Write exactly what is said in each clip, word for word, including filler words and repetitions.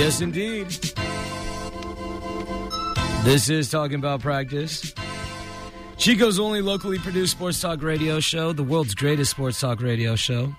Yes, indeed. This is Talking About Practice. Chico's only locally produced sports talk radio show, the world's greatest sports talk radio show.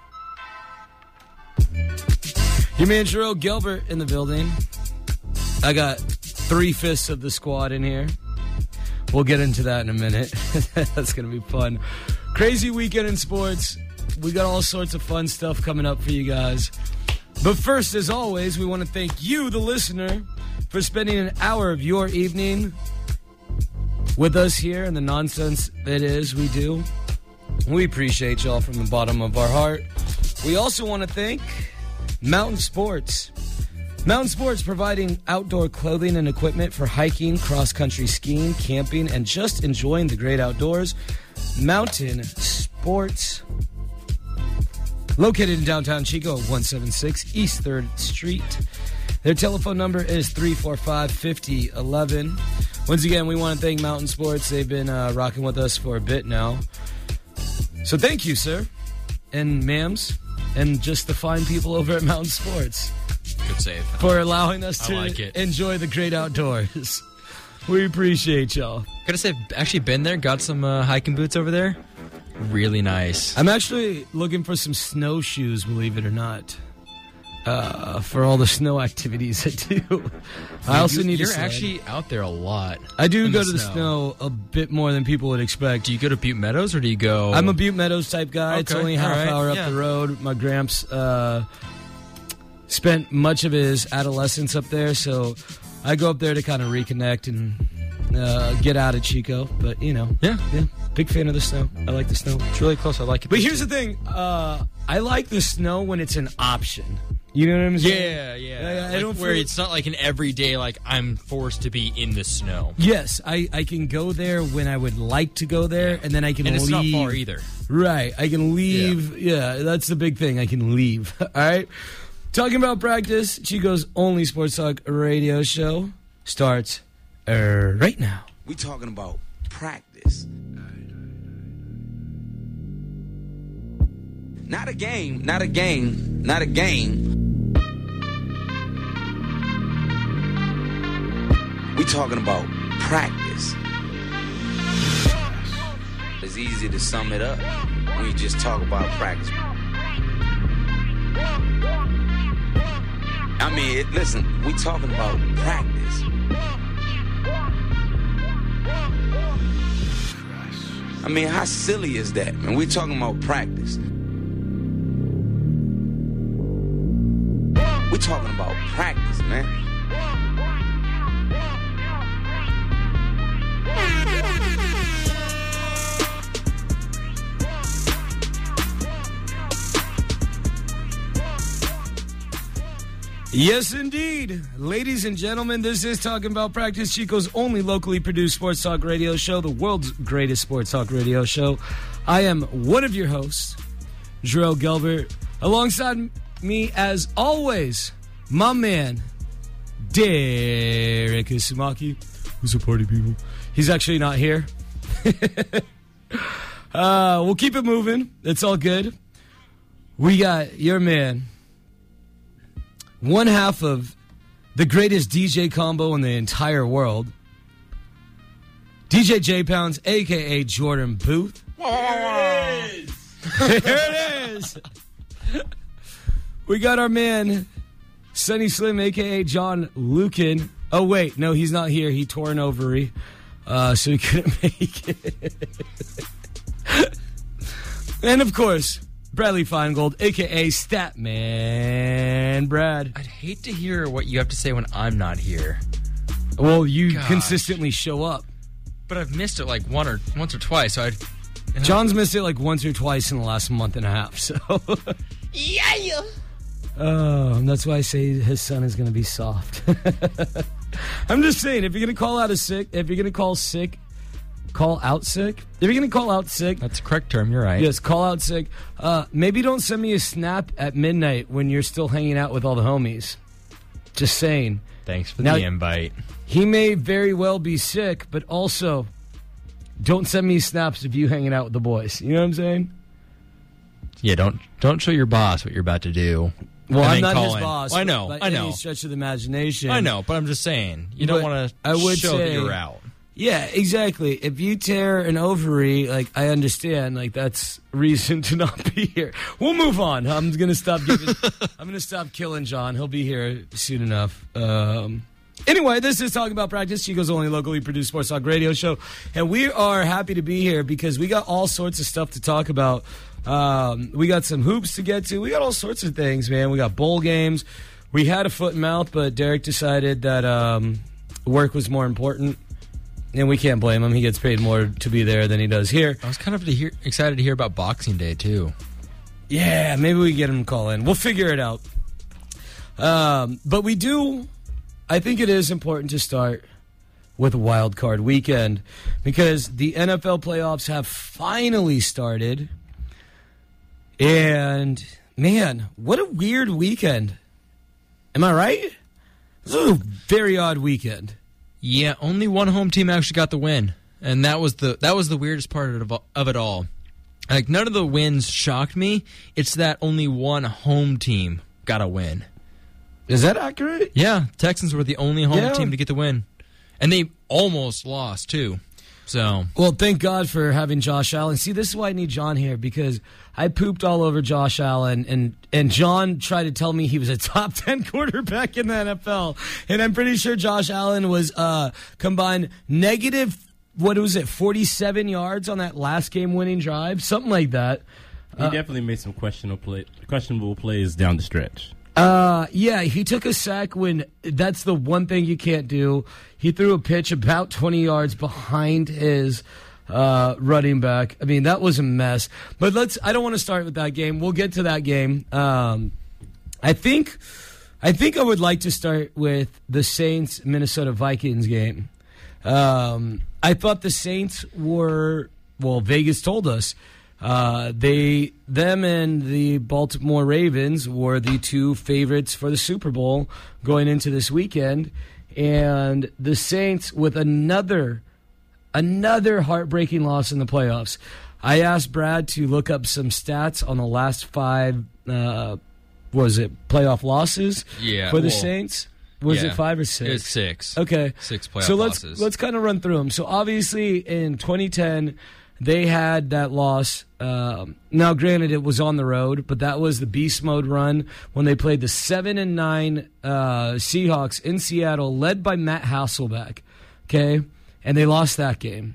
Your man Jerome Gilbert in the building. I got three-fifths of the squad in here. We'll get into that in a minute. That's going to be fun. Crazy weekend in sports. We got all sorts of fun stuff coming up for you guys. But first, as always, we want to thank you, the listener, for spending an hour of your evening with us here and the nonsense that is we do. We appreciate y'all from the bottom of our heart. We also want to thank Mountain Sports. Mountain Sports providing outdoor clothing and equipment for hiking, cross-country skiing, camping, and just enjoying the great outdoors. Mountain Sports. Located in downtown Chico at one seventy-six East third Street. Their telephone number is three four five, five oh one one. Once again, we want to thank Mountain Sports. They've been uh, rocking with us for a bit now. So thank you, sir, and ma'ams, and just the fine people over at Mountain Sports. Good save. For allowing us to like enjoy the great outdoors. We appreciate y'all. Gotta say, actually been there, got some uh, hiking boots over there. Really nice. I'm actually looking for some snowshoes, believe it or not, uh, for all the snow activities I do. I also you, need. You're a actually out there a lot. I do go the to the snow. snow a bit more than people would expect. Do you go to Butte Meadows or do you go? I'm a Butte Meadows type guy. Okay, It's only a half all right, hour up yeah. the road. My gramps uh, spent much of his adolescence up there, so I go up there to kind of reconnect and uh, get out of Chico. But you know, Yeah. yeah, big fan of the snow. I like the snow. It's really close. I like it. But here's the thing: uh, I like the snow when it's an option. You know what I'm saying? Yeah, yeah. Yeah, yeah, I Like don't where feel- it's not like an everyday, like I'm forced to be in the snow. Yes, I, I can go there when I would like to go there, and then I can And leave. it's not far either. Right, I can leave. Yeah. that's the big thing. I can leave. All right. Talking about practice, Chico's only sports talk radio show starts uh, right now. We talking about practice. Not a game, not a game, not a game. We talking about practice. It's easy to sum it up when you just talk about practice. I mean, it, listen, we talking about practice. I mean, how silly is that, man? We talking about practice. We talking about practice, man. Yes, indeed. Ladies and gentlemen, this is Talking About Practice, Chico's only locally produced sports talk radio show, the world's greatest sports talk radio show. I am one of your hosts, Jerome Gilbert. Alongside me, as always, my man, Derek Isumaki. Who's a party people? He's actually not here. uh, we'll keep it moving. It's all good. We got your man, one half of the greatest D J combo in the entire world, D J J Pounds, a k a. Jordan Booth. There it is. There it is. We got our man, Sunny Slim, a k a. John Lucan. Oh, wait. No, he's not here. He tore an ovary, uh, so he couldn't make it. And, of course, Bradley Feingold, a k a. Statman Brad. I'd hate to hear what you have to say when I'm not here. Well, you Gosh. consistently show up. But I've missed it like one or once or twice, so I'd... you know. John's missed it like once or twice in the last month and a half, so... Yeah! Oh, and that's why I say his son is going to be soft. I'm just saying, if you're going to call out a sick, if you're going to call sick, call out sick. If you're going to call out sick... That's the correct term, you're right. Yes, call out sick. Uh, maybe don't send me a snap at midnight when you're still hanging out with all the homies. Just saying. Thanks for Now- the invite. He may very well be sick, but also don't send me snaps of you hanging out with the boys. You know what I'm saying? Yeah, don't don't show your boss what you're about to do. Well, and I'm then not call his in. boss. I know, by I know. any stretch of the imagination. I know, but I'm just saying, you But don't want I to would show that say- you're out. Yeah, exactly. If you tear an ovary, like I understand, like that's reason to not be here. We'll move on. I'm gonna stop giving. I'm gonna stop killing John. He'll be here soon enough. Um, anyway, this is Talking About Practice, Chico's only locally produced sports talk radio show, and we are happy to be here because we got all sorts of stuff to talk about. Um, we got some hoops to get to. We got all sorts of things, man. We got bowl games. We had a foot and mouth, but Derek decided that um, work was more important. And we can't blame him. He gets paid more to be there than he does here. I was kind of to hear, excited to hear about Boxing Day, too. Yeah, maybe we get him to call in. We'll figure it out. Um, but we do, I think it is important to start with Wild Card Weekend because the N F L playoffs have finally started. And, man, what a weird weekend. Am I right? This is a very odd weekend. Yeah, only one home team actually got the win, and that was the that was the weirdest part of it, of it all. Like none of the wins shocked me. It's that only one home team got a win. Is that accurate? Yeah, Texans were the only home Yeah. team to get the win, and they almost lost too. So Well, thank God for having Josh Allen. See, this is why I need John here because I pooped all over Josh Allen, and, and John tried to tell me he was a top ten quarterback in the N F L. And I'm pretty sure Josh Allen was uh, combined negative, what was it, forty-seven yards on that last game-winning drive? Something like that. He definitely made some questionable play, questionable plays down the stretch. Uh, yeah, he took a sack when that's the one thing you can't do. He threw a pitch about twenty yards behind his uh, running back. I mean, that was a mess. But let's. I don't want to start with that game. We'll get to that game. Um, I think. I think I would like to start with the Saints Minnesota Vikings game. Um, I thought the Saints were well. Vegas told us. Uh, they, them, and the Baltimore Ravens were the two favorites for the Super Bowl going into this weekend, and the Saints with another, another heartbreaking loss in the playoffs. I asked Brad to look up some stats on the last five. Uh, was it playoff losses? Yeah, for the well, Saints. Was yeah, it five or six? It's six. Okay, Six playoff so let's losses. let's kind of run through them. So obviously in twenty ten. They had that loss. Um, now, granted, it was on the road, but that was the beast mode run when they played the seven and nine uh, Seahawks in Seattle, led by Matt Hasselbeck. Okay, and they lost that game.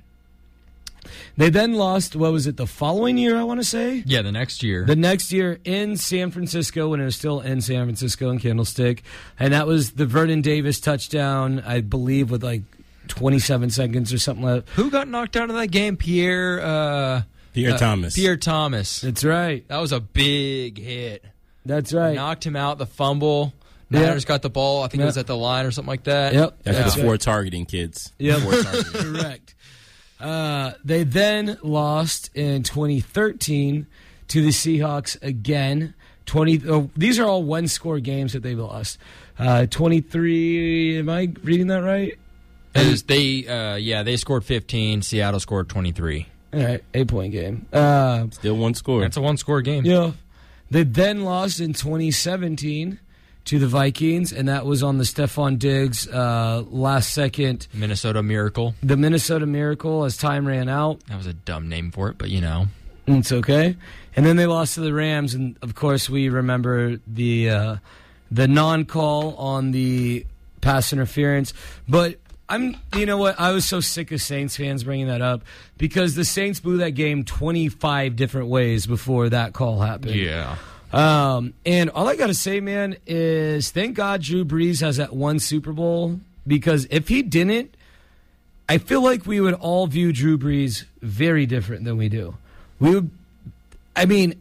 They then lost. What was it? The following year, I want to say. Yeah, the next year. The next year in San Francisco, when it was still in San Francisco in Candlestick, and that was the Vernon Davis touchdown, I believe, with like twenty-seven seconds or something like that. Who got knocked out of that game? Pierre. Uh, Pierre uh, Thomas. Pierre Thomas. That's right. That was a big hit. That's right. Knocked him out. The fumble. Yeah. Niners got the ball. I think Yeah. it was at the line or something like that. Yep. That's Yeah. before targeting, kids. Yep. Before targeting. Correct. Uh, they then lost in twenty thirteen to the Seahawks again. twenty. Oh, these are all one-score games that they've lost. Uh, twenty-three. Am I reading that right? It was- they, uh, yeah, they scored fifteen. Seattle scored twenty-three. All right, eight-point game. Uh, Still one score. That's a one-score game. yeah. They then lost in twenty seventeen to the Vikings, and that was on the Stephon Diggs uh, last-second. Minnesota Miracle. The Minnesota Miracle as time ran out. That was a dumb name for it, but you know. It's okay. And then they lost to the Rams, and of course we remember the uh, the non-call on the pass interference. But I'm, you know what? I was so sick of Saints fans bringing that up because the Saints blew that game twenty-five different ways before that call happened. Yeah. Um, and all I got to say, man, is thank God Drew Brees has that one Super Bowl because if he didn't, I feel like we would all view Drew Brees very different than we do. We would, I mean,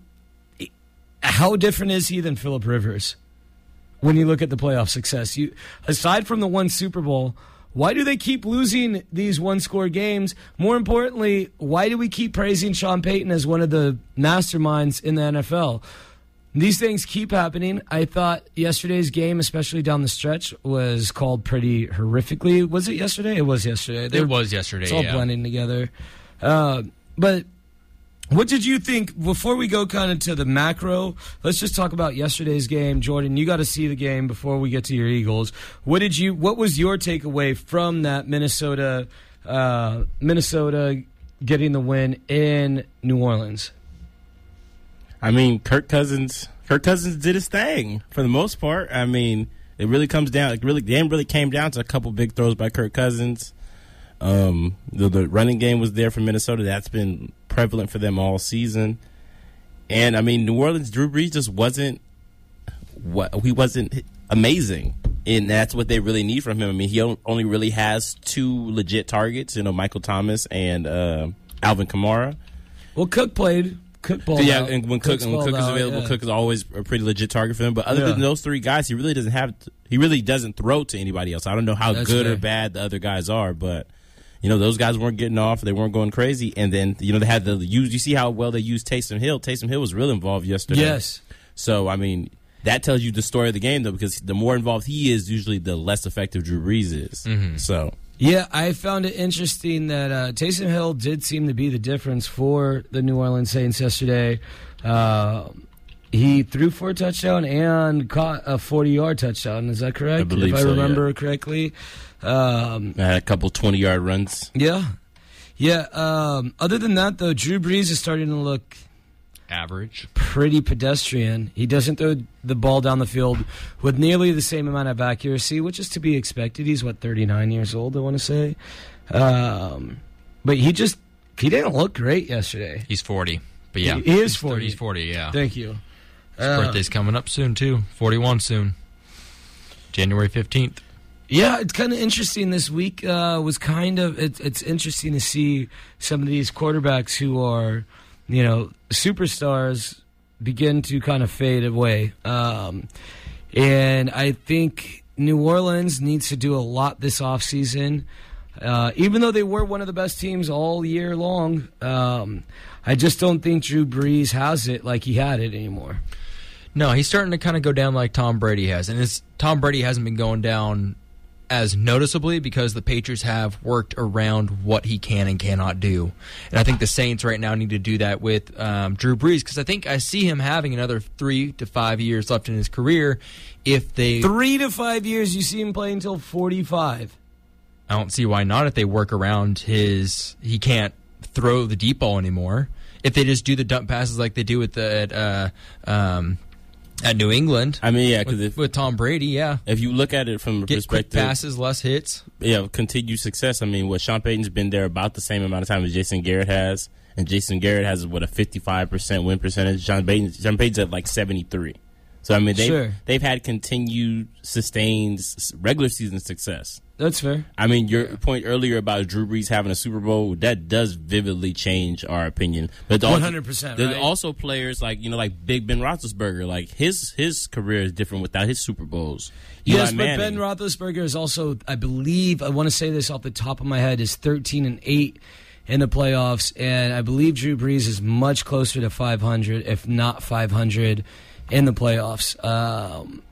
how different is he than Phillip Rivers when you look at the playoff success? You, aside from the one Super Bowl, why do they keep losing these one-score games? More importantly, why do we keep praising Sean Payton as one of the masterminds in the N F L? These things keep happening. I thought yesterday's game, especially down the stretch, was called pretty horrifically. Was it yesterday? It was yesterday. They're- It was yesterday, It's all yeah. blending together. Uh, but What did you think, before we go kind of to the macro, let's just talk about yesterday's game. Jordan, you got to see the game before we get to your Eagles. What did you? What was your takeaway from that Minnesota, uh, Minnesota getting the win in New Orleans? I mean, Kirk Cousins, Kirk Cousins did his thing for the most part. I mean, it really comes down, it really, the game really came down to a couple big throws by Kirk Cousins. Um, the, the running game was there for Minnesota. That's been prevalent for them all season. And I mean, New Orleans, Drew Brees just wasn't what he wasn't amazing, and that's what they really need from him. I mean, he only really has two legit targets, you know, Michael Thomas and uh, Alvin Kamara. Well, Cook played. Cook balled yeah, out. and when Cook, and when Cook is available, out, yeah. Cook is always a pretty legit target for him. But other yeah. than those three guys, he really doesn't have. He really doesn't throw to anybody else. I don't know how that's good fair. or bad the other guys are, but. You know, those guys weren't getting off. They weren't going crazy. And then, you know, they had the use. You see how well they used Taysom Hill. Taysom Hill was real involved yesterday. Yes. So, I mean, that tells you the story of the game, though, because the more involved he is, usually the less effective Drew Brees is. Mm-hmm. So. Yeah, I found it interesting that uh, Taysom Hill did seem to be the difference for the New Orleans Saints yesterday. Uh, he threw for a touchdown and caught a forty-yard touchdown. Is that correct? I believe if so, I remember yeah. correctly. Um, I had a couple twenty-yard runs. Yeah. Yeah. Um, other than that, though, Drew Brees is starting to look average, pretty pedestrian. He doesn't throw the ball down the field with nearly the same amount of accuracy, which is to be expected. He's, what, thirty-nine years old, I want to say. Um, but he just, he didn't look great yesterday. He's forty. But yeah. He, he is forty. He's forty, yeah. Thank you. His uh, birthday's coming up soon, too. forty-one soon. January fifteenth. Yeah, it's kind of interesting. This week uh, was kind of it, it's interesting to see some of these quarterbacks who are, you know, superstars begin to kind of fade away. Um, and I think New Orleans needs to do a lot this offseason. Uh, even though they were one of the best teams all year long, um, I just don't think Drew Brees has it like he had it anymore. No, he's starting to kind of go down like Tom Brady has. And it's, Tom Brady hasn't been going down as noticeably because the Patriots have worked around what he can and cannot do. And I think the Saints right now need to do that with um, Drew Brees, because I think I see him having another three to five years left in his career if they... Three to five years? You see him play until forty-five. I don't see why not if they work around his... He can't throw the deep ball anymore. If they just do the dump passes like they do with the... At, uh, um, At New England, I mean, yeah, because with, with Tom Brady, yeah. If you look at it from a Get perspective, quick passes, less hits, yeah, continued success. I mean, what Sean Payton's been there about the same amount of time as Jason Garrett has, and Jason Garrett has what a fifty-five percent win percentage. Sean Payton, Sean Payton's at like seventy-three. So I mean, they've sure. they've had continued, sustained regular season success. That's fair. I mean, your point earlier about Drew Brees having a Super Bowl, that does vividly change our opinion. But one hundred percent. There's right? also players like, you know, like Big Ben Roethlisberger. Like, his his career is different without his Super Bowls. Eli Yes, but Manning. Ben Roethlisberger is also, I believe, I want to say this off the top of my head, is thirteen and eight in the playoffs. And I believe Drew Brees is much closer to five hundred, if not five hundred, in the playoffs. Um,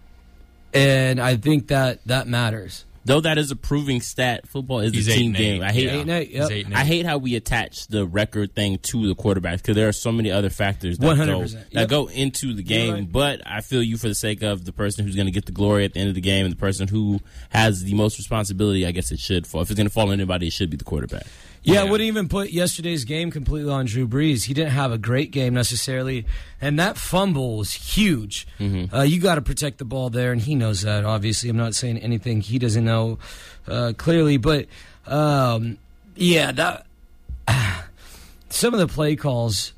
and I think that that matters. Though that is a proving stat, football is He's a team eight game. eight. I hate, Eight and eight, yep. He's eight and eight. I hate how we attach the record thing to the quarterbacks because there are so many other factors that one hundred go percent. that Yep. go into the game. right. But I feel you for the sake of the person who's going to get the glory at the end of the game and the person who has the most responsibility. I guess it should fall. If it's going to fall on anybody, it should be the quarterback. Yeah, Yeah. I wouldn't even put yesterday's game completely on Drew Brees. He didn't have a great game necessarily, and that fumble was huge. Mm-hmm. Uh, you got to protect the ball there, and he knows that, obviously. I'm not saying anything he doesn't know uh, clearly, but um, yeah, that uh, some of the play calls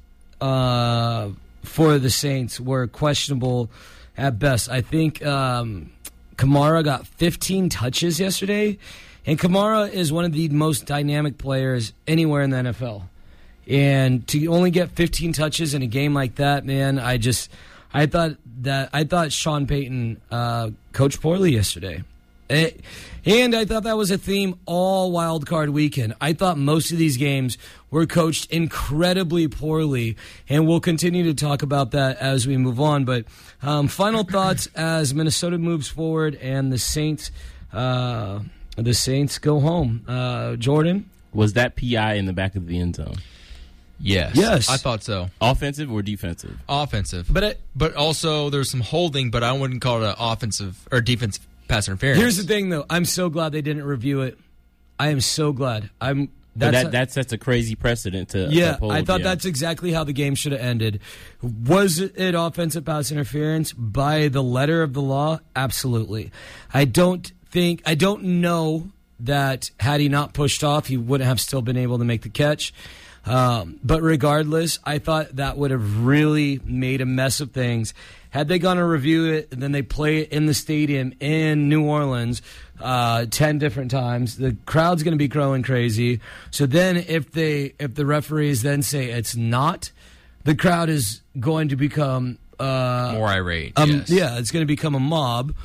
uh, for the Saints were questionable at best. I think um, Kamara got fifteen touches yesterday. And Kamara is one of the most dynamic players anywhere in the N F L. And to only get fifteen touches in a game like that, man, I just I thought that I thought Sean Payton uh, coached poorly yesterday. It, and I thought that was a theme all wild card weekend. I thought most of these games were coached incredibly poorly, and we'll continue to talk about that as we move on. But um, final thoughts as Minnesota moves forward and the Saints uh, the Saints go home. Uh, Jordan? Was that P I in the back of the end zone? Yes. Yes. I thought so. Offensive or defensive? Offensive. But it, But also there's some holding, but I wouldn't call it an offensive or defensive pass interference. here's the thing, though. I'm so glad they didn't review it. I am so glad. I'm. But That's that, a- that sets a crazy precedent to Yeah, uphold, I thought yeah. that's exactly how the game should have ended. Was it offensive pass interference by the letter of the law? Absolutely. I don't think, I don't know that had he not pushed off, he wouldn't have still been able to make the catch. Um, but regardless, I thought that would have really made a mess of things. Had they gone to review it and then they play it in the stadium in New Orleans uh, ten different times, the crowd's going to be growing crazy. So then, if they if the referees then say it's not, the crowd is going to become uh, more irate. um, yes. Yeah, it's going to become a mob.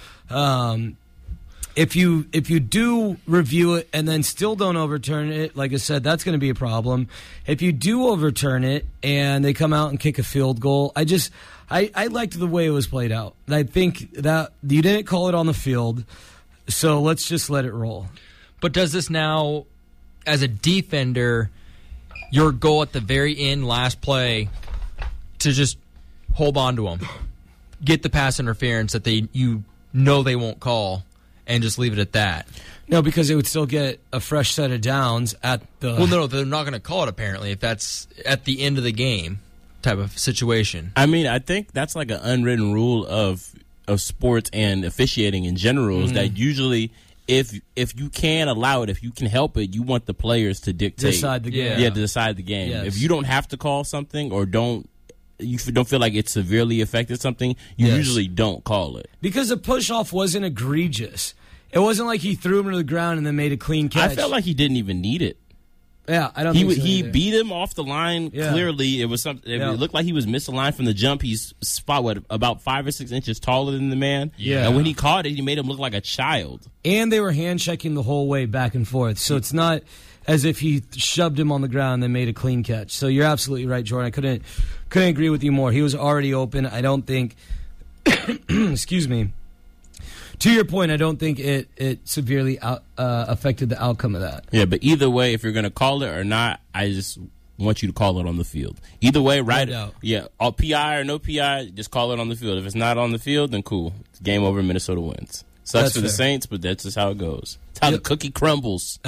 Um, if you if you do review it and then still don't overturn it, like I said, that's going to be a problem. If you do overturn it and they come out and kick a field goal, I just I, I liked the way it was played out. I think that you didn't call it on the field, so let's just let it roll. But does this now, as a defender, your goal at the very end, last play, to just hold on to them, get the pass interference that they you know they won't call, and just leave it at that? No, because they would still get a fresh set of downs at the. Well, no, they're not going to call it, apparently, if that's at the end of the game type of situation. I mean, I think that's like an unwritten rule of of sports and officiating in general is that usually if if you can allow it, if you can help it, you want the players to dictate. Decide the game. Yeah. Yeah, to decide the game. Yes. If you don't have to call something or don't you f- don't feel like it severely affected something, you Yes. usually don't call it. Because the push off wasn't egregious. It wasn't like he threw him to the ground and then made a clean catch. I felt like he didn't even need it. yeah, I don't. He think w- so he either. beat him off the line. Yeah. Clearly, it was something. It Yeah. looked like he was misaligned from the jump. He's spot what about five or six inches taller than the man. Yeah. and when he caught it, he made him look like a child. and they were hand checking the whole way back and forth. So it's not as if he shoved him on the ground and then made a clean catch. So you're absolutely right, Jordan. I couldn't couldn't agree with you more. He was already open. I don't think. excuse me. To your point, I don't think it it severely out, uh, affected the outcome of that. Yeah, but either way, if you're going to call it or not, I just want you to call it on the field. Either way, right? doubt. Yeah, all P I or no P I, just call it on the field. If it's not on the field, then cool. It's game over. Minnesota wins. Sucks That's for the fair. Saints, but that's just how it goes. It's how Yep. the cookie crumbles.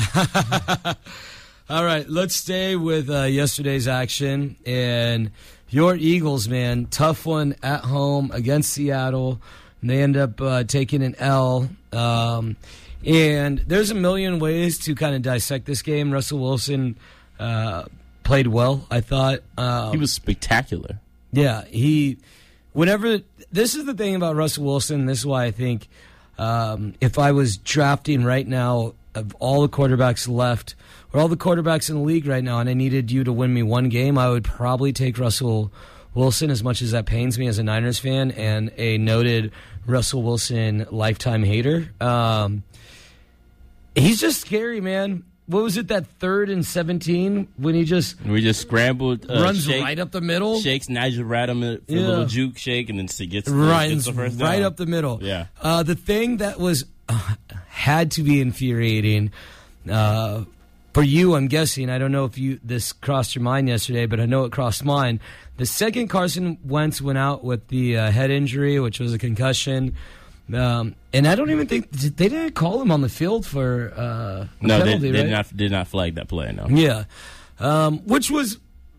All right, let's stay with uh, yesterday's action and your Eagles, man. Tough one at home against Seattle. They end up uh, taking an L. Um, and there's a million ways to kind of dissect this game. Russell Wilson uh, played well, I thought. Um, He was spectacular. Yeah, he. Whenever this is the thing about Russell Wilson. This is why I think um, if I was drafting right now of all the quarterbacks left, or all the quarterbacks in the league right now, and I needed you to win me one game, I would probably take Russell Wilson. As much as that pains me as a Niners fan and a noted Russell Wilson lifetime hater, um, he's just scary, man. What was it, that third and seventeen when he just We just scrambled. Uh, runs shake, right up the middle? Shakes Nigel Radham for Yeah. a little juke shake, and then gets, gets Runs the first down. right up the middle. Yeah. Uh, the thing that was uh, had to be infuriating uh, for you, I'm guessing. I don't know if you this crossed your mind yesterday, but I know it crossed mine. The second Carson Wentz went out with the uh, head injury, which was a concussion. Um, and I don't even think they didn't call him on the field for uh, a No, penalty, they, they right? did not did not flag that play. No. Yeah, um, which was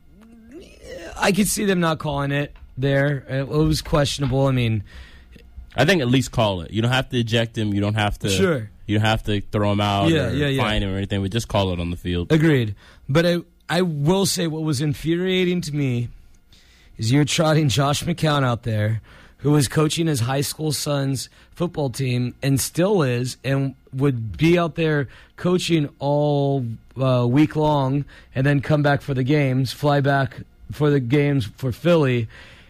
I could see them not calling it there. It was questionable. I mean, I think at least call it. You don't have to eject him. You don't have to. Sure. You don't have to throw him out Yeah, or yeah, yeah. fine him or anything. But just call it on the field. agreed. But I I will say what was infuriating to me is you're trotting Josh McCown out there, who was coaching his high school son's football team and still is, and would be out there coaching all uh, week long, and then come back for the games, fly back for the games for Philly.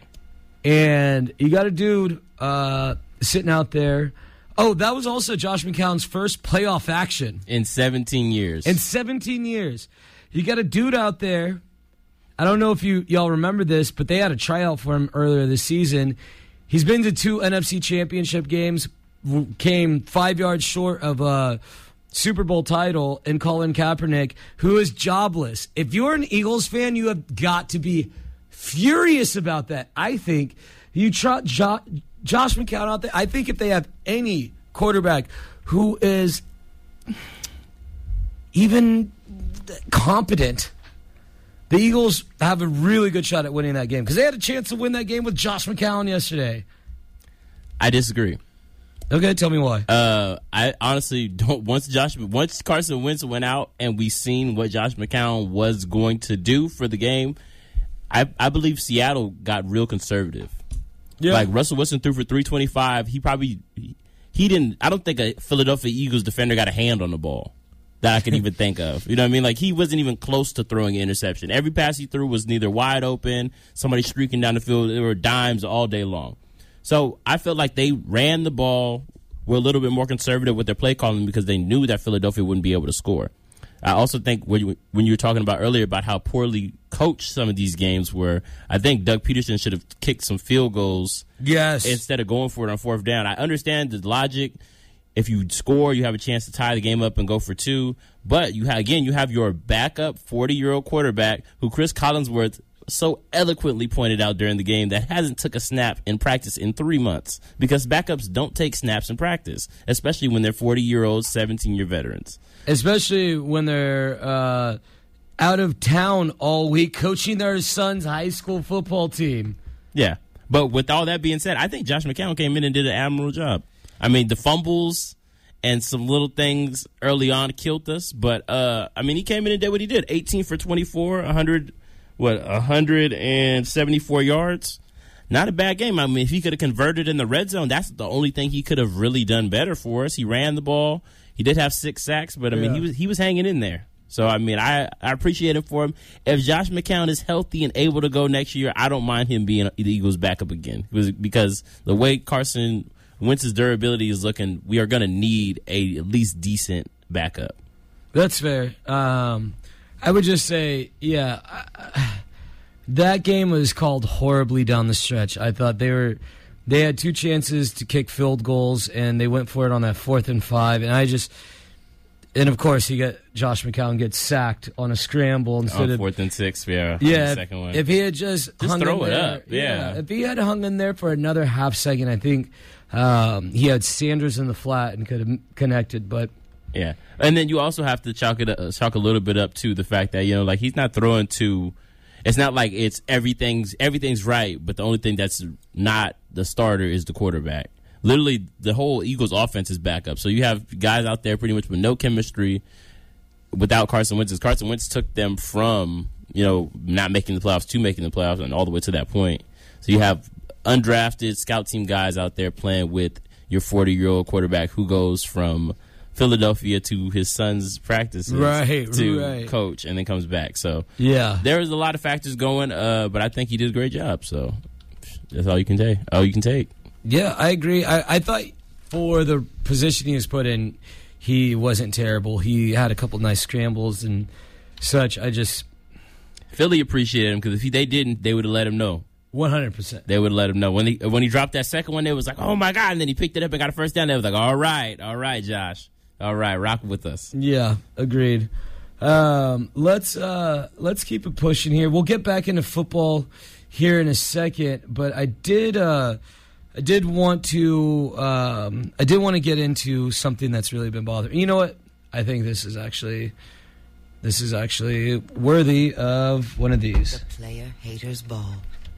And you got a dude uh, sitting out there. Oh, that was also Josh McCown's first playoff action In seventeen years. in seventeen years. You got a dude out there. I don't know if you y'all remember this, but they had a tryout for him earlier this season. He's been to two N F C Championship games, w- came five yards short of a Super Bowl title in Colin Kaepernick, who is jobless. If you're an Eagles fan, you have got to be furious about that. I think you trot jo- Josh McCown out there. I think if they have any quarterback who is even competent, the Eagles have a really good shot at winning that game because they had a chance to win that game with Josh McCown yesterday. I disagree. Okay, tell me why. Uh, I honestly don't. Once Josh, once Carson Wentz went out and we seen what Josh McCown was going to do for the game, I, I believe Seattle got real conservative. Yeah. Like Russell Wilson threw for three twenty-five. He probably he, he didn't. I don't think a Philadelphia Eagles defender got a hand on the ball that I could even think of. You know what I mean? Like, he wasn't even close to throwing an interception. Every pass he threw was neither wide open, somebody streaking down the field. There were dimes all day long. So I felt like they ran the ball, were a little bit more conservative with their play calling because they knew that Philadelphia wouldn't be able to score. I also think when you, when you were talking about earlier about how poorly coached some of these games were, I think Doug Peterson should have kicked some field goals yes. instead of going for it on fourth down. I understand the logic. If you score, you have a chance to tie the game up and go for two. But, you have, again, you have your backup forty-year-old quarterback who Chris Collinsworth so eloquently pointed out during the game that hasn't took a snap in practice in three months because backups don't take snaps in practice, especially when they're forty-year-old, seventeen-year veterans. Especially when they're uh, out of town all week coaching their son's high school football team. Yeah. But with all that being said, I think Josh McCown came in and did an admirable job. I mean, the fumbles and some little things early on killed us. But, uh, I mean, he came in and did what he did. eighteen for twenty-four, one hundred, what, one hundred seventy-four yards. Not a bad game. I mean, if he could have converted in the red zone, that's the only thing he could have really done better for us. He ran the ball. He did have six sacks, but, I mean, yeah. he was he was hanging in there. So, I mean, I, I appreciate it for him. If Josh McCown is healthy and able to go next year, I don't mind him being the Eagles' backup again. It was because the way Carson Wentz's durability is looking, we are going to need a at least decent backup. That's fair. Um, I would just say, yeah, I, that game was called horribly down the stretch. I thought they were they had two chances to kick field goals, and they went for it on that fourth and five. And I just, and of course, he got Josh McCown gets sacked on a scramble instead on of fourth and six. Yeah, yeah. The second one. If he had just just hung throw in it there, up, yeah. yeah. If he had hung in there for another half second, I think. Um, he had Sanders in the flat and could have connected, but yeah. And then you also have to chalk it uh, chalk a little bit up to the fact that, you know, like, he's not throwing to. It's not like it's everything's everything's right, but the only thing that's not the starter is the quarterback. Literally, the whole Eagles offense is back up. So you have guys out there pretty much with no chemistry without Carson Wentz. Carson Wentz took them from, you know, not making the playoffs to making the playoffs and all the way to that point. So you have undrafted scout team guys out there playing with your forty-year-old quarterback who goes from Philadelphia to his son's practices right, to right. coach and then comes back. So yeah, there's a lot of factors going, uh, but I think he did a great job. So that's all you can take. All you can take. Yeah, I agree. I, I thought for the position he was put in, he wasn't terrible. He had a couple nice scrambles and such. I just Philly appreciated him because if he, they didn't, they would have let him know. One hundred percent. They would let him know when he when he dropped that second one. They was like, "Oh my god!" And then he picked it up and got a first down. They was like, "All right, all right, Josh, all right, rock with us." Yeah, agreed. Um, let's uh, let's keep it pushing here. We'll get back into football here in a second, but I did uh, I did want to um, I did want to get into something that's really been bothering. You know what? I think this is actually this is actually worthy of one of these. The player haters ball.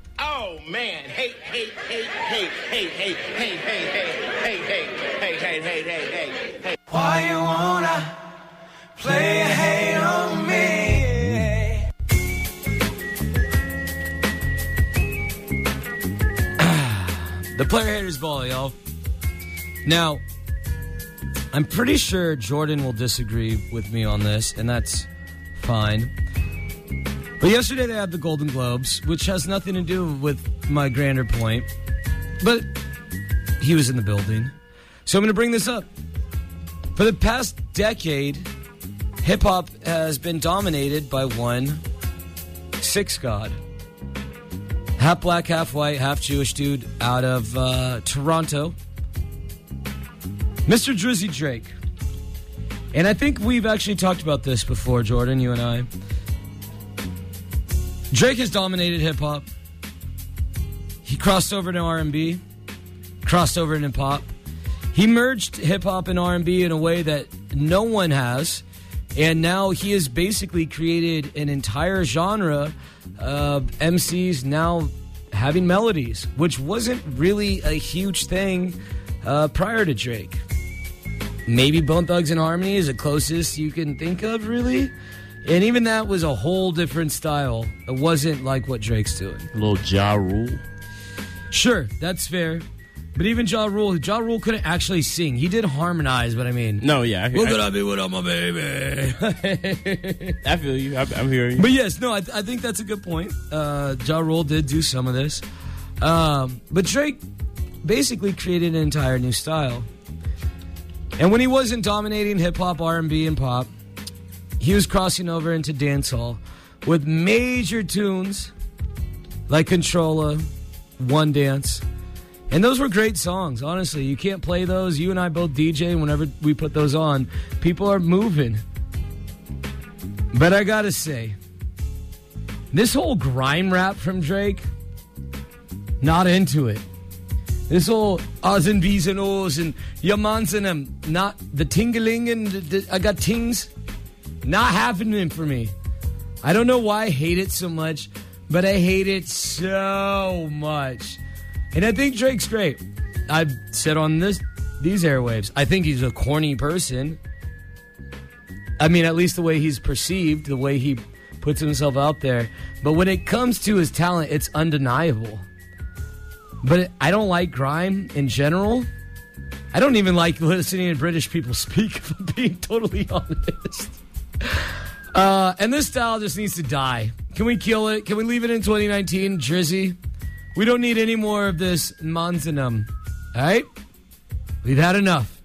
Oh man, hate, hate, hate, hate, hate, hate, hate, hate, hate, hate, hate, hate, hate, hate, hate, hate. Why you wanna play a hate on me? The player haters ball, y'all. Now, I'm pretty sure Jordan will disagree with me on this, and that's fine. But yesterday they had the Golden Globes, which has nothing to do with my grander point. But he was in the building. So I'm going to bring this up. For the past decade, hip-hop has been dominated by one six god. Half black, half white, half Jewish dude out of uh, Toronto. Mister Drizzy Drake. And I think we've actually talked about this before, Jordan, you and I. Drake has dominated hip-hop. He crossed over to R and B, crossed over into pop. He merged hip-hop and R and B in a way that no one has. And now he has basically created an entire genre of M Cs now having melodies, which wasn't really a huge thing uh, prior to Drake. Maybe Bone Thugs and Harmony is the closest you can think of, really. And even that was a whole different style. It wasn't like what Drake's doing. A little Ja Rule. Sure, that's fair. But even Ja Rule, Ja Rule couldn't actually sing. He did harmonize, but I mean... No, yeah. I, What I, could I be without my baby? I feel you. I, I'm hearing you. But yes, no, I, I think that's a good point. Uh, Ja Rule did do some of this. Um, but Drake basically created an entire new style. And when he wasn't dominating hip-hop, R and B, and pop, he was crossing over into dancehall with major tunes like Controlla, One Dance. And those were great songs, honestly. You can't play those. You and I both D J, and whenever we put those on, people are moving. But I gotta say, this whole grime rap from Drake, not into it. This whole Oz and B's and O's and Yamans and them, not the tingling and the, the, I got tings, not happening for me. I don't know why I hate it so much, but I hate it so much. And I think Drake's great. I've said on this these airwaves, I think he's a corny person. I mean, at least the way he's perceived, the way he puts himself out there. But when it comes to his talent, it's undeniable. But I don't like grime in general. I don't even like listening to British people speak, if I'm being totally honest. Uh, and this style just needs to die. Can we kill it? Can we leave it in twenty nineteen, Drizzy? We don't need any more of this Manzanum. All right? We've had enough.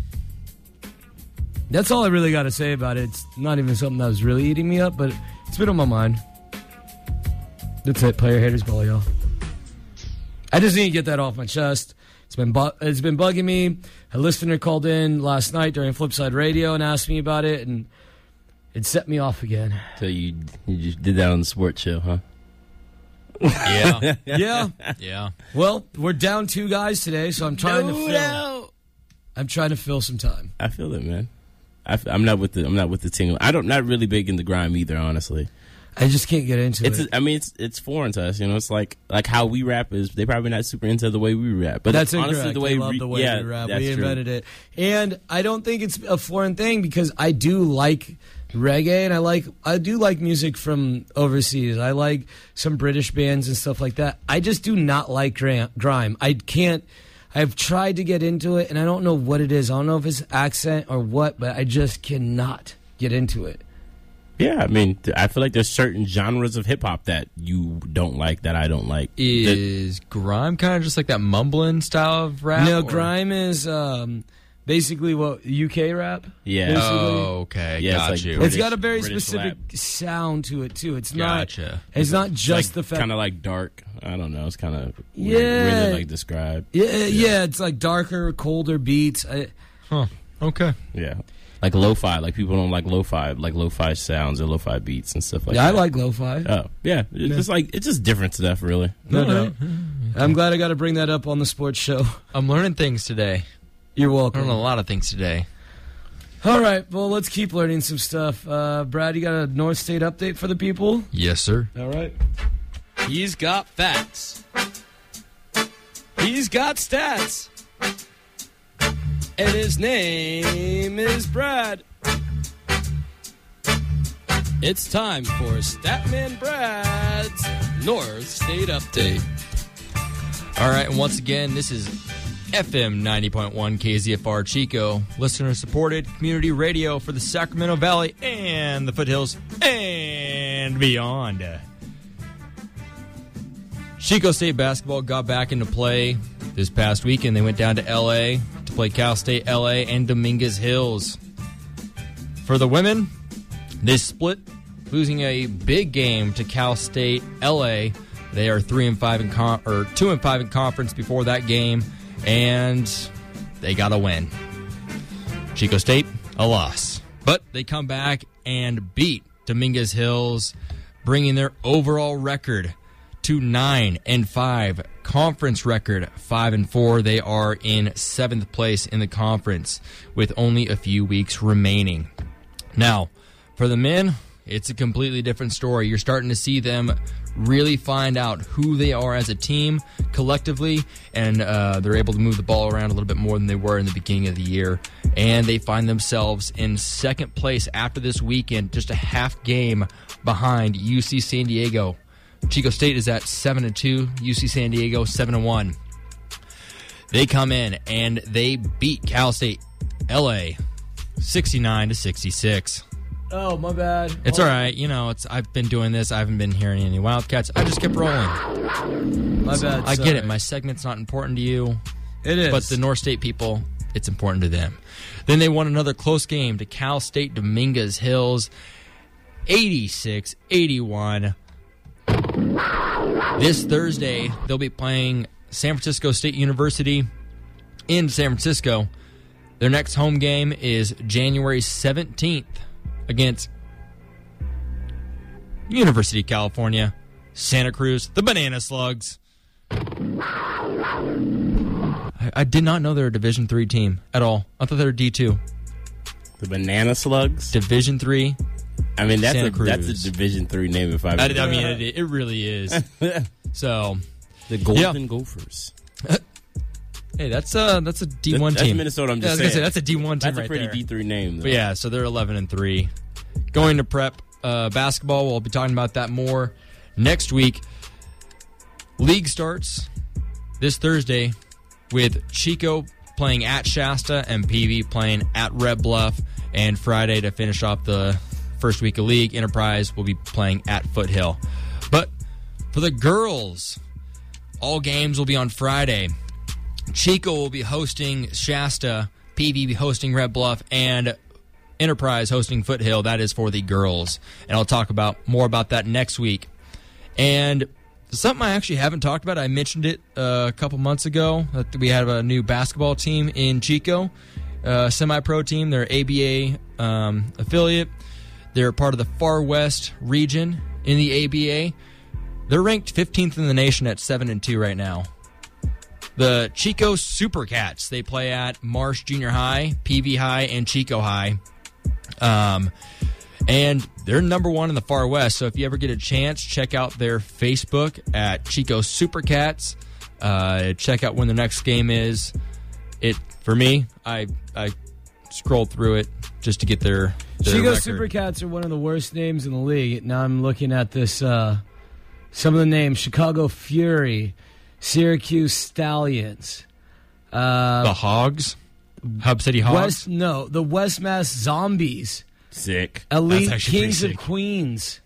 That's all I really got to say about it. It's not even something that was really eating me up, but it's been on my mind. That's it. Player haters, ball, y'all. I just need to get that off my chest. It's been bu- it's been bugging me. A listener called in last night during Flipside Radio and asked me about it, and it set me off again. So you you just did that on the sports show, huh? Yeah. Yeah. Yeah. Well, we're down two guys today, so I'm trying No to fill. doubt. I'm trying to fill some time. I feel it, man. I, am not with the I'm not with the tingle. I don't not really big in the grime either, honestly. I just can't get into It's it. I mean it's it's foreign to us, you know. It's like like how we rap is they probably not super into the way we rap. But That's honestly, incorrect. the way I love we, the way yeah, we rap. that's We true. invented it. And I don't think it's a foreign thing because I do like reggae and I like I do like music from overseas. I like some British bands and stuff like that. I just do not like gra- grime. I can't I've tried to get into it and I don't know what it is. I don't know if it's accent or what, but I just cannot get into it. Yeah, I mean, th- I feel like there's certain genres of hip hop that you don't like that I don't like. That- Is grime kind of just like that mumbling style of rap? No, or- grime is um, basically what U K rap. yeah, basically. Oh, okay. Yeah, it's got like you. British- It's got a very British specific rap. sound to it too. It's Gotcha. not. It's not just like, the fact. kind of like dark. I don't know. It's kind of Yeah. weird to like describe. yeah, yeah, it's like darker, colder beats. I, Huh. Okay. Yeah, like lo-fi. Like people don't like lo-fi, like lo-fi sounds or lo-fi beats and stuff like yeah, I that. like lo-fi. Oh yeah, it's just like it's just different stuff, really. No doubt. I'm glad I got to bring that up on the sports show. I'm learning things today. You're I welcome. learned a lot of things today. All right, well, let's keep learning some stuff. Uh, Brad, you got a North State update for the people? Yes, sir. All right. He's got facts. He's got stats. And his name is Brad. It's time for Statman Brad's North State Update. All right, and once again, this is F M ninety point one K Z F R Chico, listener-supported community radio for the Sacramento Valley and the foothills and beyond. Chico State basketball got back into play this past weekend. They went down to L A to play Cal State L A and Dominguez Hills. For the women, they split, losing a big game to Cal State L A. They are three and five in con- or two and five in conference before that game, and they got a win. Chico State, a loss. But they come back and beat Dominguez Hills, bringing their overall record to nine and five. Conference record five and four. They are in seventh place in the conference with only a few weeks remaining. Now, for the men, it's a completely different story. You're starting to see them really find out who they are as a team collectively, and uh, they're able to move the ball around a little bit more than they were in the beginning of the year. And they find themselves in second place after this weekend, just a half game behind U C San Diego. Chico State is at seven and two, U C San Diego seven and one. They come in and they beat Cal State L A sixty-nine to sixty-six. Oh, my bad. It's all right. You know, it's I've been doing this. I haven't been hearing any Wildcats. I just kept rolling. My bad. I sorry. get it. My segment's not important to you. It is. But the North State people, it's important to them. Then they won another close game to Cal State Dominguez Hills, eighty-six eighty-one. This Thursday, they'll be playing San Francisco State University in San Francisco. Their next home game is January seventeenth against University of California, Santa Cruz, the Banana Slugs. I, I did not know they were a Division three team at all. I thought they were D two. The Banana Slugs? Division three. I mean, that's Santa a Cruz. that's a Division three name if I've I, I mean, it, it really is. So, the Golden yeah. Gophers. Hey, that's a that's a D one that's team. Minnesota. I'm Yeah, I just was gonna saying say that's a D one team That's right a pretty there. D three name, though. But yeah, so they're eleven and three. Going to prep uh, basketball. We'll be talking about that more next week. League starts this Thursday with Chico playing at Shasta and P V playing at Red Bluff. And Friday to finish off the first week of league, Enterprise will be playing at Foothill. But for the girls, all games will be on Friday. Chico will be hosting Shasta, P V be hosting Red Bluff, and Enterprise hosting Foothill. That is for the girls. And I'll talk about more about that next week. And something I actually haven't talked about, I mentioned it uh, a couple months ago, that we have a new basketball team in Chico, uh, semi-pro team. They're A B A um, affiliate. They're part of the Far West region in the A B A. They're ranked fifteenth in the nation at seven and two right now. The Chico Supercats, they play at Marsh Junior High, P V High, and Chico High. Um, and they're number one in the Far West. So if you ever get a chance, check out their Facebook at Chico Supercats. Uh, check out when the next game is. It for me, I I scrolled through it just to get their, their Chico record. Supercats are one of the worst names in the league. Now I'm looking at this. Uh, some of the names: Chicago Fury, Syracuse Stallions, uh, The Hogs, Hub City Hogs. West. No, the West Mass Zombies, Sick. Elite That's actually Kings pretty of sick. Queens.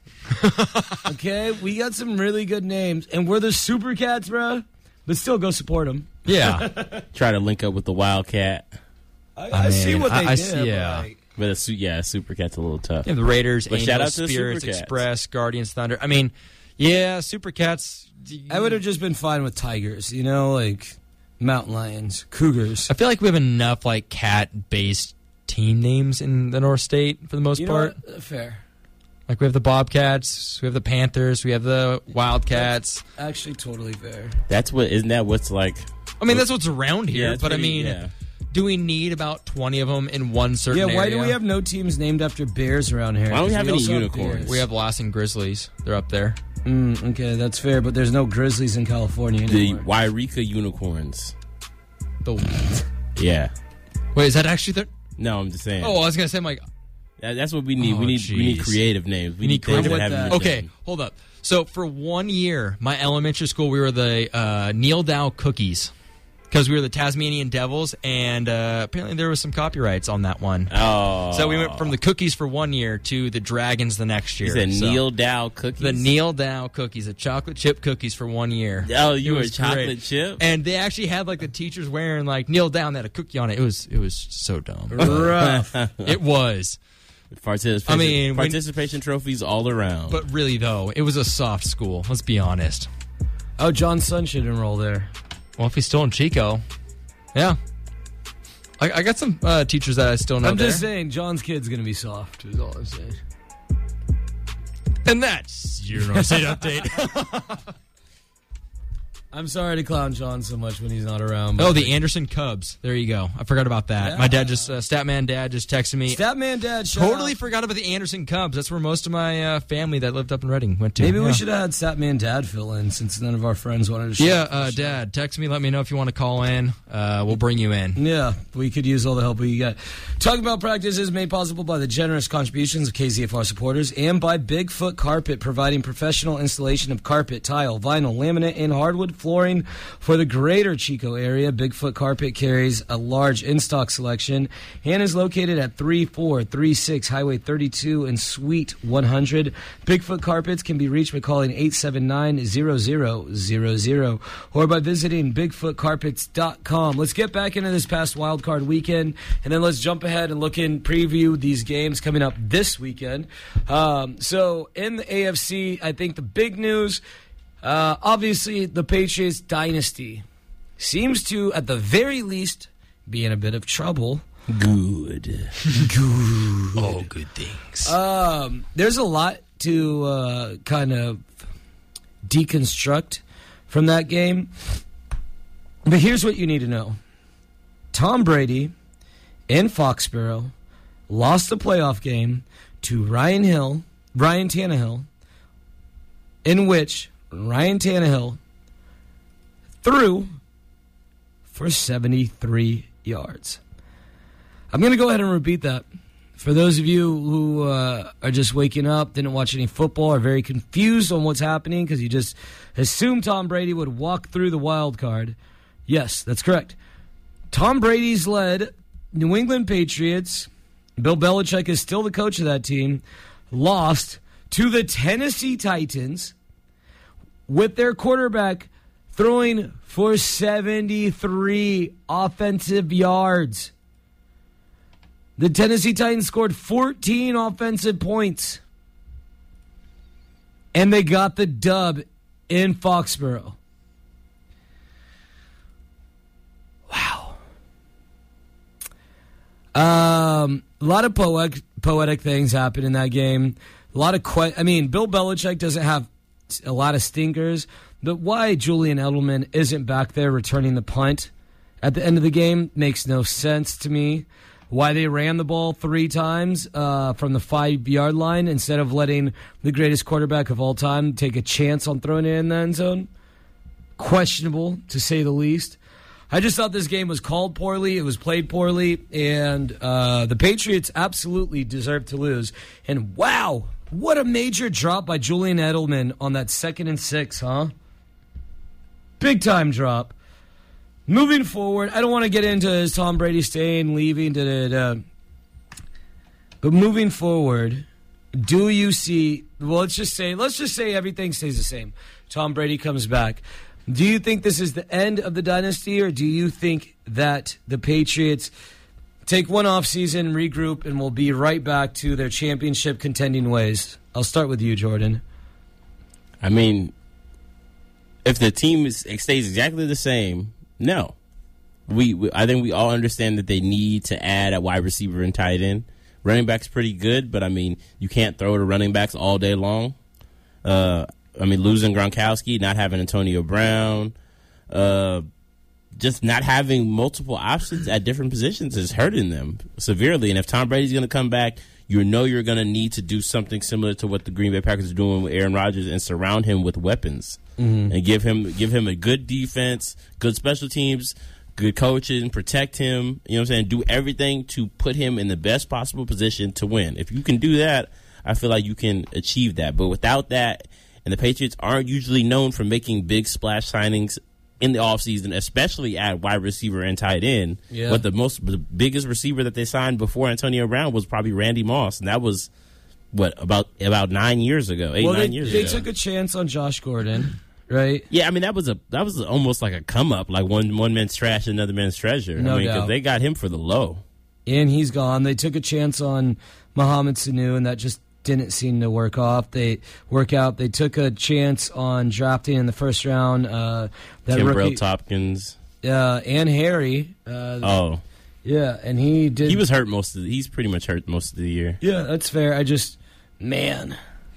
Okay, we got some really good names, and we're the Supercats, bro. But still, go support them. Yeah. Try to link up with the Wildcat. I, I I see mean, what they I- I did. see- but, yeah. like, But a, su- yeah, Supercat's a little tough. You have the Raiders, But shout out Angels, to the Spirits, Supercats. Express, Guardians, Thunder. I mean, yeah, Supercats. I would have just been fine with Tigers, you know, like Mountain Lions, Cougars. I feel like we have enough like cat-based team names in the North State for the most You know part. what? Fair. Like we have the Bobcats, we have the Panthers, we have the Wildcats. Actually, totally fair. That's what, isn't that what's like? I mean, that's what's around here. it's but pretty- I mean, yeah. do we need about twenty of them in one certain Yeah, area? why do we have no teams named after bears around here? Why don't we 'Cause have any also unicorns? bears. We have Lassen Grizzlies. They're up there. Mm, okay, that's fair, but there's no Grizzlies in California The anymore. Wairika Unicorns. The Yeah. Wait, is that actually the? No, I'm just saying. Oh, I was gonna say, I'm like, That- that's what we need. Oh, we need we need jeez. creative names. We You need need things creative- that have I'm in with the okay, name. hold up. So for one year, my elementary school, we were the uh, Neil Dow Cookies because we were the Tasmanian Devils, and uh, apparently there was some copyrights on that one. Oh. So we went from the Cookies for one year to the Dragons the next You year. said So Neil Dow cookies? the Neil Dow Cookies, the chocolate chip cookies for one year. Oh, you It were was chocolate great. chip? And they actually had like the teachers wearing like Neil Dow and they had a cookie on it. It was it was so dumb. Rough. It was. Participation, I mean, when- participation trophies all around. But really though, it was a soft school. Let's be honest. Oh, John's son should enroll there. Well, if he's still in Chico, yeah. I, I got some uh, teachers that I still know I'm there. just saying, John's kid's going to be soft, is all I'm saying. And that's your North State update. I'm sorry to clown John so much when he's not around. but Oh, the Anderson Cubs. There you go. I forgot about that. Yeah. My dad just, uh, Statman Dad just texted me. Statman Dad, shout Totally out. forgot about the Anderson Cubs. That's where most of my uh, family that lived up in Reading went to. Maybe Yeah. we should have had Statman Dad fill in since none of our friends wanted to show Yeah, up. uh, Dad, text me. Let me know if you want to call in. Uh, we'll bring you in. Yeah, we could use all the help we get. Talking About Practice is made possible by the generous contributions of K Z F R supporters and by Bigfoot Carpet, providing professional installation of carpet, tile, vinyl, laminate, and hardwood flooring for the greater Chico area. Bigfoot Carpet carries a large in-stock selection and is located at three four three six Highway thirty-two in Suite one hundred. Bigfoot Carpets can be reached by calling eight seven nine, zero zero zero zero or by visiting bigfoot carpets dot com. Let's get back into this past wild card weekend, and then let's jump ahead and look in, preview these games coming up this weekend. Um, so in the A F C, I think the big news, uh, obviously the Patriots dynasty seems to, at the very least, be in a bit of trouble. Good. Good. All good things. Um, there's a lot to uh, kind of deconstruct from that game. But here's what you need to know. Tom Brady in Foxborough lost the playoff game to Ryan Hill, Ryan Tannehill, in which Ryan Tannehill threw for seventy-three yards. I'm going to go ahead and repeat that. For those of you who uh, are just waking up, didn't watch any football, are very confused on what's happening because you just assumed Tom Brady would walk through the wild card. Yes, that's correct. Tom Brady's led New England Patriots. Bill Belichick is still the coach of that team. Lost to the Tennessee Titans with their quarterback throwing for seventy-three offensive yards. The Tennessee Titans scored fourteen offensive points. And they got the dub in Foxborough. Wow. Um, a lot of poetic, poetic things happened in that game. A lot of que- I mean, Bill Belichick doesn't have a lot of stinkers, but why Julian Edelman isn't back there returning the punt at the end of the game makes no sense to me. Why they ran the ball three times uh, from the five-yard line instead of letting the greatest quarterback of all time take a chance on throwing it in the end zone. Questionable, to say the least. I just thought this game was called poorly. It was played poorly. And uh, the Patriots absolutely deserved to lose. And wow, what a major drop by Julian Edelman on that second and six, huh? Big-time drop. Moving forward, I don't want to get into his Tom Brady staying, leaving, da, da, da. But moving forward, do you see, well, let's just say, let's just say everything stays the same. Tom Brady comes back. Do you think this is the end of the dynasty, or do you think that the Patriots take one off season, regroup, and will be right back to their championship contending ways? I'll start with you, Jordan. I mean, if the team is, stays exactly the same, no. We, we I think we all understand that they need to add a wide receiver and tight end. Running back's pretty good, but I mean, you can't throw to running backs all day long. Uh, I mean, losing Gronkowski, not having Antonio Brown, uh, just not having multiple options at different positions is hurting them severely. And if Tom Brady's going to come back, you know you're going to need to do something similar to what the Green Bay Packers are doing with Aaron Rodgers and surround him with weapons. Mm-hmm. And give him give him a good defense, good special teams, good coaching, protect him, you know what I'm saying? Do everything to put him in the best possible position to win. If you can do that, I feel like you can achieve that. But without that, and the Patriots aren't usually known for making big splash signings in the offseason, especially at wide receiver and tight end. Yeah. But the most the biggest receiver that they signed before Antonio Brown was probably Randy Moss, and that was what about about nine years ago, eight well, nine they, years they ago. They took a chance on Josh Gordon. Right. Yeah, I mean that was a that was almost like a come up, like one one man's trash, another man's treasure. No I mean, doubt. they got him for the low, and he's gone. They took a chance on Mohamed Sanu, and that just didn't seem to work off. They work out. They took a chance on drafting in the first round. Uh, that Kimbrell rookie, Tompkins, uh, and Harry. Uh, oh, Yeah, and he did. He was hurt most of the, he's pretty much hurt most of the year. Yeah, that's fair. I just, man.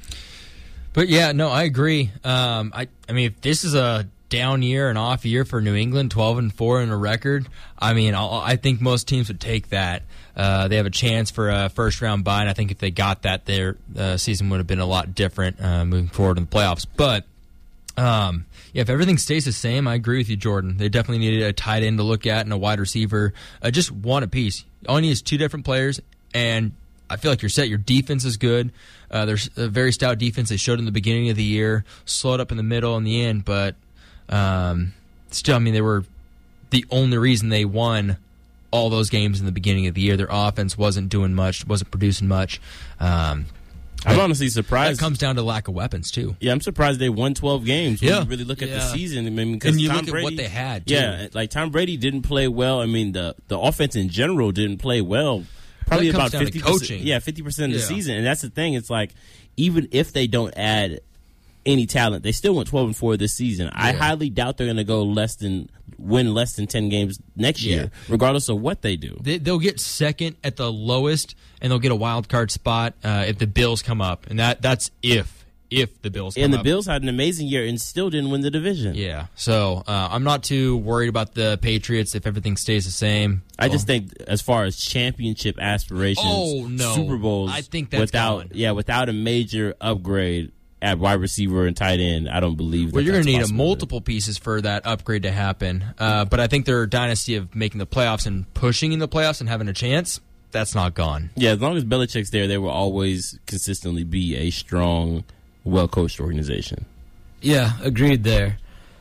But yeah, no, I agree. Um, I, I mean, if this is a down year, an off year for New England, twelve and four in a record, I mean, I'll, I think most teams would take that. Uh, they have a chance for a first round bye, and I think if they got that, their uh, season would have been a lot different uh, moving forward in the playoffs. But um, yeah, if everything stays the same, I agree with you, Jordan. They definitely needed a tight end to look at and a wide receiver, uh, just one apiece. All you need is two different players, and I feel like you're set. Your defense is good. Uh, there's a very stout defense they showed in the beginning of the year, slowed up in the middle and the end, but um, still, I mean, they were the only reason they won all those games in the beginning of the year. Their offense wasn't doing much, wasn't producing much. Um, I'm honestly surprised. That comes down to lack of weapons, too. Yeah, I'm surprised they won twelve games. When Yeah. you really look at Yeah. the season. I mean, because And you Tom look at Brady, what they had, too. Yeah, like Tom Brady didn't play well. I mean, the the offense in general didn't play well. Probably That about comes down to fifty percent. coaching. Yeah, fifty percent of the Yeah. season, and that's the thing. It's like even if they don't add any talent, they still went twelve and four this season. I Yeah. highly doubt they're going to go less than win less than ten games next Yeah. year, regardless of what they do. They, they'll get second at the lowest, and they'll get a wild card spot uh, if the Bills come up, and that that's if if the Bills come And the up. Bills had an amazing year and still didn't win the division. Yeah, so uh, I'm not too worried about the Patriots if everything stays the same. I just think, as far as championship aspirations, Oh, no. Super Bowls, I think that's without going. yeah, without a major upgrade at wide receiver and tight end, I don't believe. That Well, you're going to need a multiple pieces for that upgrade to happen. Uh, but I think their dynasty of making the playoffs and pushing in the playoffs and having a chance, that's not gone. Yeah, as long as Belichick's there, they will always consistently be a strong, well coached organization. Yeah, agreed there.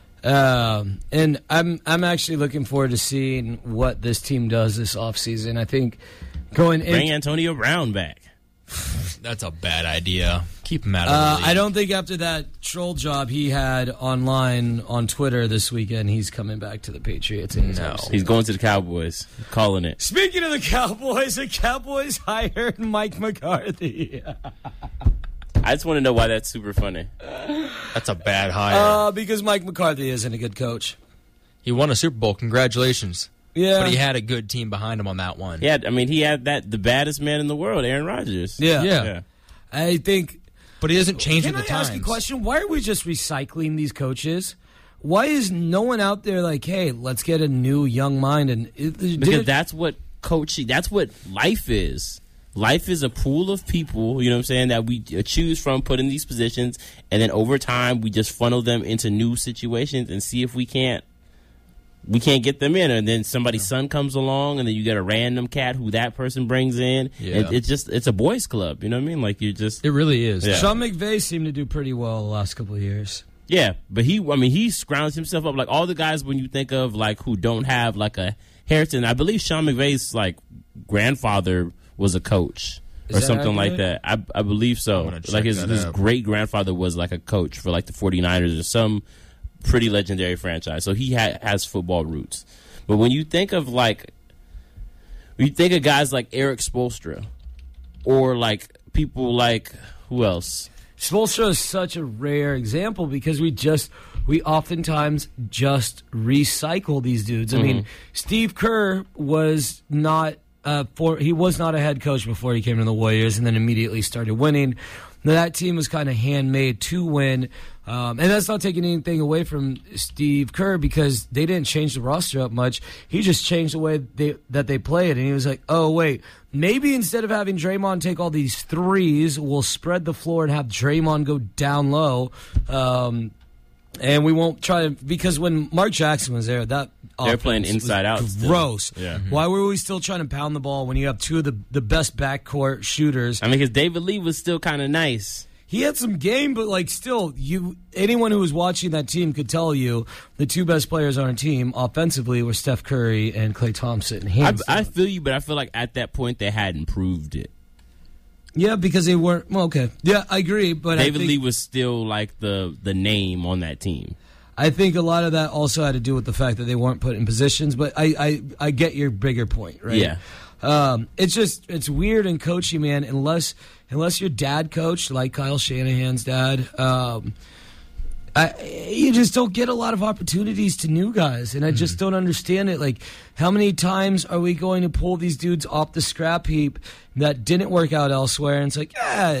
Um, and I'm I'm actually looking forward to seeing what this team does this offseason. I think going Bring in, Antonio Brown back. That's a bad idea. Keep him out of uh, the league. I don't think after that troll job he had online on Twitter this weekend, he's coming back to the Patriots. anytime No. soon. He's going to the Cowboys, calling it. Speaking of the Cowboys, the Cowboys hired Mike McCarthy. I just want to know why that's super funny. That's a bad hire. Uh, because Mike McCarthy isn't a good coach. he won a Super Bowl. Congratulations. Yeah. But he had a good team behind him on that one. Yeah, I mean, he had that the baddest man in the world, Aaron Rodgers. Yeah. Yeah. yeah. I think. But he doesn't change Can with I the times. ask a question? Why are we just recycling these coaches? Why is no one out there like, hey, let's get a new young mind? And it, did Because it- that's what coaching, that's what life is. Life is a pool of people, you know what I'm saying, that we choose from, put in these positions, and then over time we just funnel them into new situations and see if we can't we can't get them in. And then somebody's son comes along, and then you get a random cat who that person brings in. Yeah. It, it's just it's a boys club, you know what I mean? Like you just It really is. Yeah. Sean McVay seemed to do pretty well the last couple of years. yeah. But he, I mean, he scrounged himself up like all the guys when you think of like who don't have like a heritage. I believe Sean McVay's like grandfather was a coach Is or that something like accurate? that. I I believe so. I'm gonna check Like his, that his out. great grandfather was like a coach for like the 49ers or some pretty legendary franchise. So he ha- has football roots. But when you think of like, when you think of guys like Eric Spoelstra or like people like who else? Spoelstra is such a rare example because we just we oftentimes just recycle these dudes. I mean, Steve Kerr was not uh, for he was not a head coach before he came to the Warriors, and then immediately started winning. Now, that team was kind of handmade to win, um, and that's not taking anything away from Steve Kerr because they didn't change the roster up much. He just changed the way they, that they played, and he was like, "Oh wait, maybe instead of having Draymond take all these threes, we'll spread the floor and have Draymond go down low." Um, And we won't try to because when Mark Jackson was there, that They're playing offense was inside out still. gross. Yeah. Why were we still trying to pound the ball when you have two of the the best backcourt shooters? I mean, because David Lee was still kind of nice. He had some game, but like still, you anyone who was watching that team could tell you the two best players on our team offensively were Steph Curry and Klay Thompson. I, Hands I down. feel you, but I feel like at that point they hadn't proved it. Yeah, because they weren't. Well, okay, yeah, I agree. But David I think, Lee was still like the the name on that team. I think a lot of that also had to do with the fact that they weren't put in positions. But I, I, I get your bigger point, right? Yeah. Um, it's just it's weird in coaching, man. Unless unless your dad coached like Kyle Shanahan's dad, um, I, you just don't get a lot of opportunities to new guys, and I just don't understand it. Like, how many times are we going to pull these dudes off the scrap heap that didn't work out elsewhere? And it's like, yeah.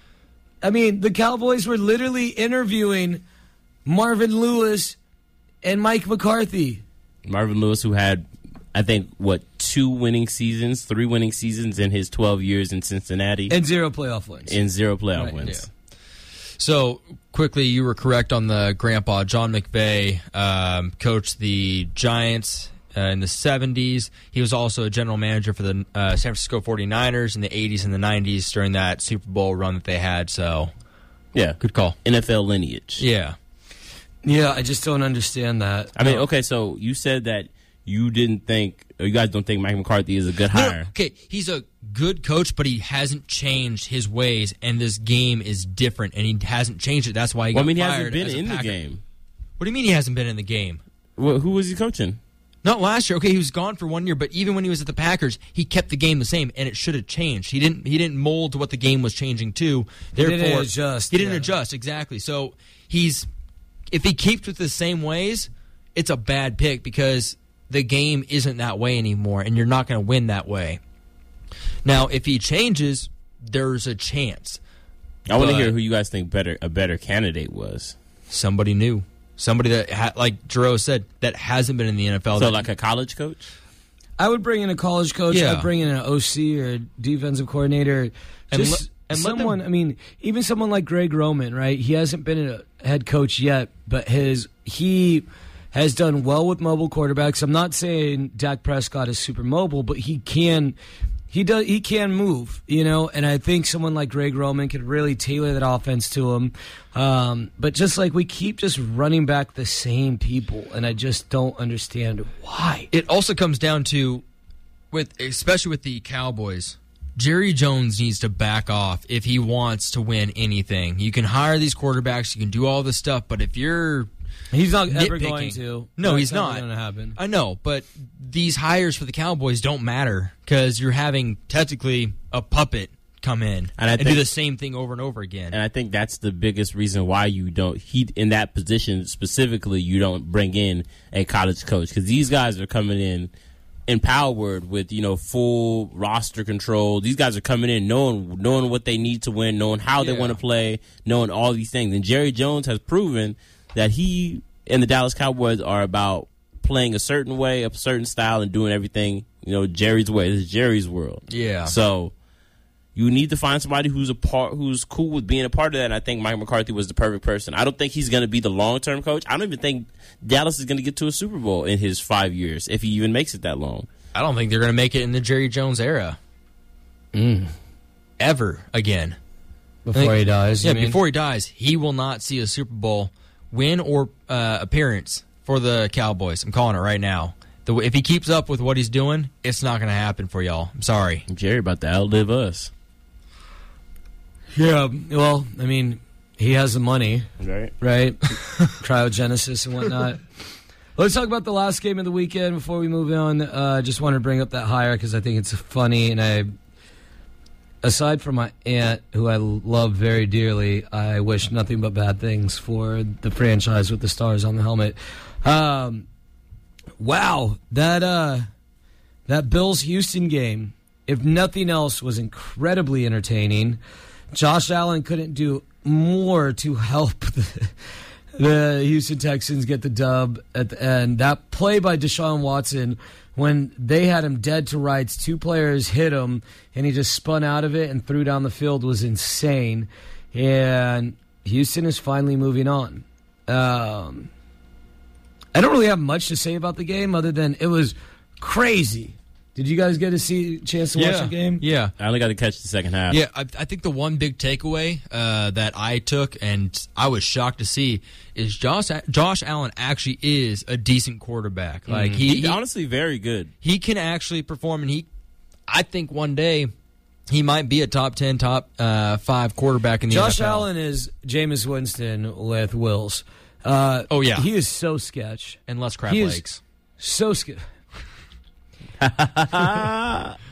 I mean, the Cowboys were literally interviewing Marvin Lewis and Mike McCarthy. Marvin Lewis, who had, I think, what, two winning seasons, three winning seasons in his twelve years in Cincinnati. And zero playoff wins. And zero playoff Right, wins. Yeah. So, quickly, you were correct on the grandpa. John McVay um, coached the Giants uh, in the seventies. He was also a general manager for the uh, San Francisco forty-niners in the eighties and the nineties during that Super Bowl run that they had. So, Yeah. good call. N F L lineage. Yeah. Yeah, I just don't understand that. I mean, No. okay, so you said that you didn't think, or you guys don't think Mike McCarthy is a good No, no, hire. okay, he's a good coach, but he hasn't changed his ways, and this game is different, and he hasn't changed it. That's why he Well, got I mean, he fired hasn't been as a in the Packer. game. What do you mean he hasn't been in the game? Well, who was he coaching? Not last year. Okay, he was gone for one year, but even when he was at the Packers, he kept the game the same, and it should have changed. He didn't. He didn't mold to what the game was changing to. Therefore, didn't adjust, He didn't yeah. adjust exactly. So he's if he keeps with the same ways, it's a bad pick because the game isn't that way anymore, and you're not going to win that way. Now, if he changes, there's a chance. I want to But- hear who you guys think better a better candidate was. Somebody new, somebody that, ha- like Jerome said, that hasn't been in the N F L. So, that- like a college coach? I would bring in a college coach. Yeah. I'd bring in an O C or a defensive coordinator. And Just let- and let someone, them- I mean, even someone like Greg Roman, right? He hasn't been a head coach yet, but his he has done well with mobile quarterbacks. I'm not saying Dak Prescott is super mobile, but he can he does he can move, you know, and I think someone like Greg Roman could really tailor that offense to him. Um, but just like we keep just running back the same people, and I just don't understand why. It also comes down to, with especially with the Cowboys, Jerry Jones needs to back off if he wants to win anything. You can hire these quarterbacks, you can do all this stuff, but if you're He's not ever nitpicking- going to. No, That's he's never not. going to happen. I know, but these hires for the Cowboys don't matter because you're having technically a puppet come in And I and, think- do the same thing over and over again. And I think that's the biggest reason why you don't, he in that position specifically, you don't bring in a college coach. Because these guys are coming in empowered with, you know, full roster control. These guys are coming in knowing knowing what they need to win, knowing how they Yeah. want to play, knowing all these things. And Jerry Jones has proven that he and the Dallas Cowboys are about playing a certain way, a certain style, and doing everything, you know, Jerry's way. This is Jerry's world. Yeah. So you need to find somebody who's a part, who's cool with being a part of that. And I think Mike McCarthy was the perfect person. I don't think he's going to be the long term coach. I don't even think Dallas is going to get to a Super Bowl in his five years, if he even makes it that long. I don't think they're going to make it in the Jerry Jones era. Ever again. Before he dies. Yeah, you mean? before he dies, he will not see a Super Bowl win or uh, appearance for the Cowboys. I'm calling it right now. The, if he keeps up with what he's doing, it's not going to happen for y'all. I'm sorry. Jerry about to outlive us. Yeah, well, I mean, he has the money, Right. right? Cryogenesis and whatnot. Let's talk about the last game of the weekend before we move on. I uh, just want to bring up that hire because I think it's funny. And I, aside from my aunt, who I love very dearly, I wish nothing but bad things for the franchise with the stars on the helmet. Um, wow, that uh, that Bills Houston game, if nothing else, was incredibly entertaining. Josh Allen couldn't do more to help the, the Houston Texans get the dub at the end. That play by Deshaun Watson, when they had him dead to rights, two players hit him, and he just spun out of it and threw down the field, was insane. And Houston is finally moving on. Um, I don't really have much to say about the game other than it was crazy. Did you guys get to see a chance to watch the game? Yeah. I only got to catch the second half. Yeah, I, I think the one big takeaway uh, that I took, and I was shocked to see, is Josh Josh Allen actually is a decent quarterback. Like he, He's he honestly very good. he can actually perform, and he, I think one day he might be a top ten, top uh, five quarterback in the Josh N F L. Allen is Jameis Winston with Wills. Uh, Oh, yeah. he is so sketch. and less crap He is legs. So sketch. What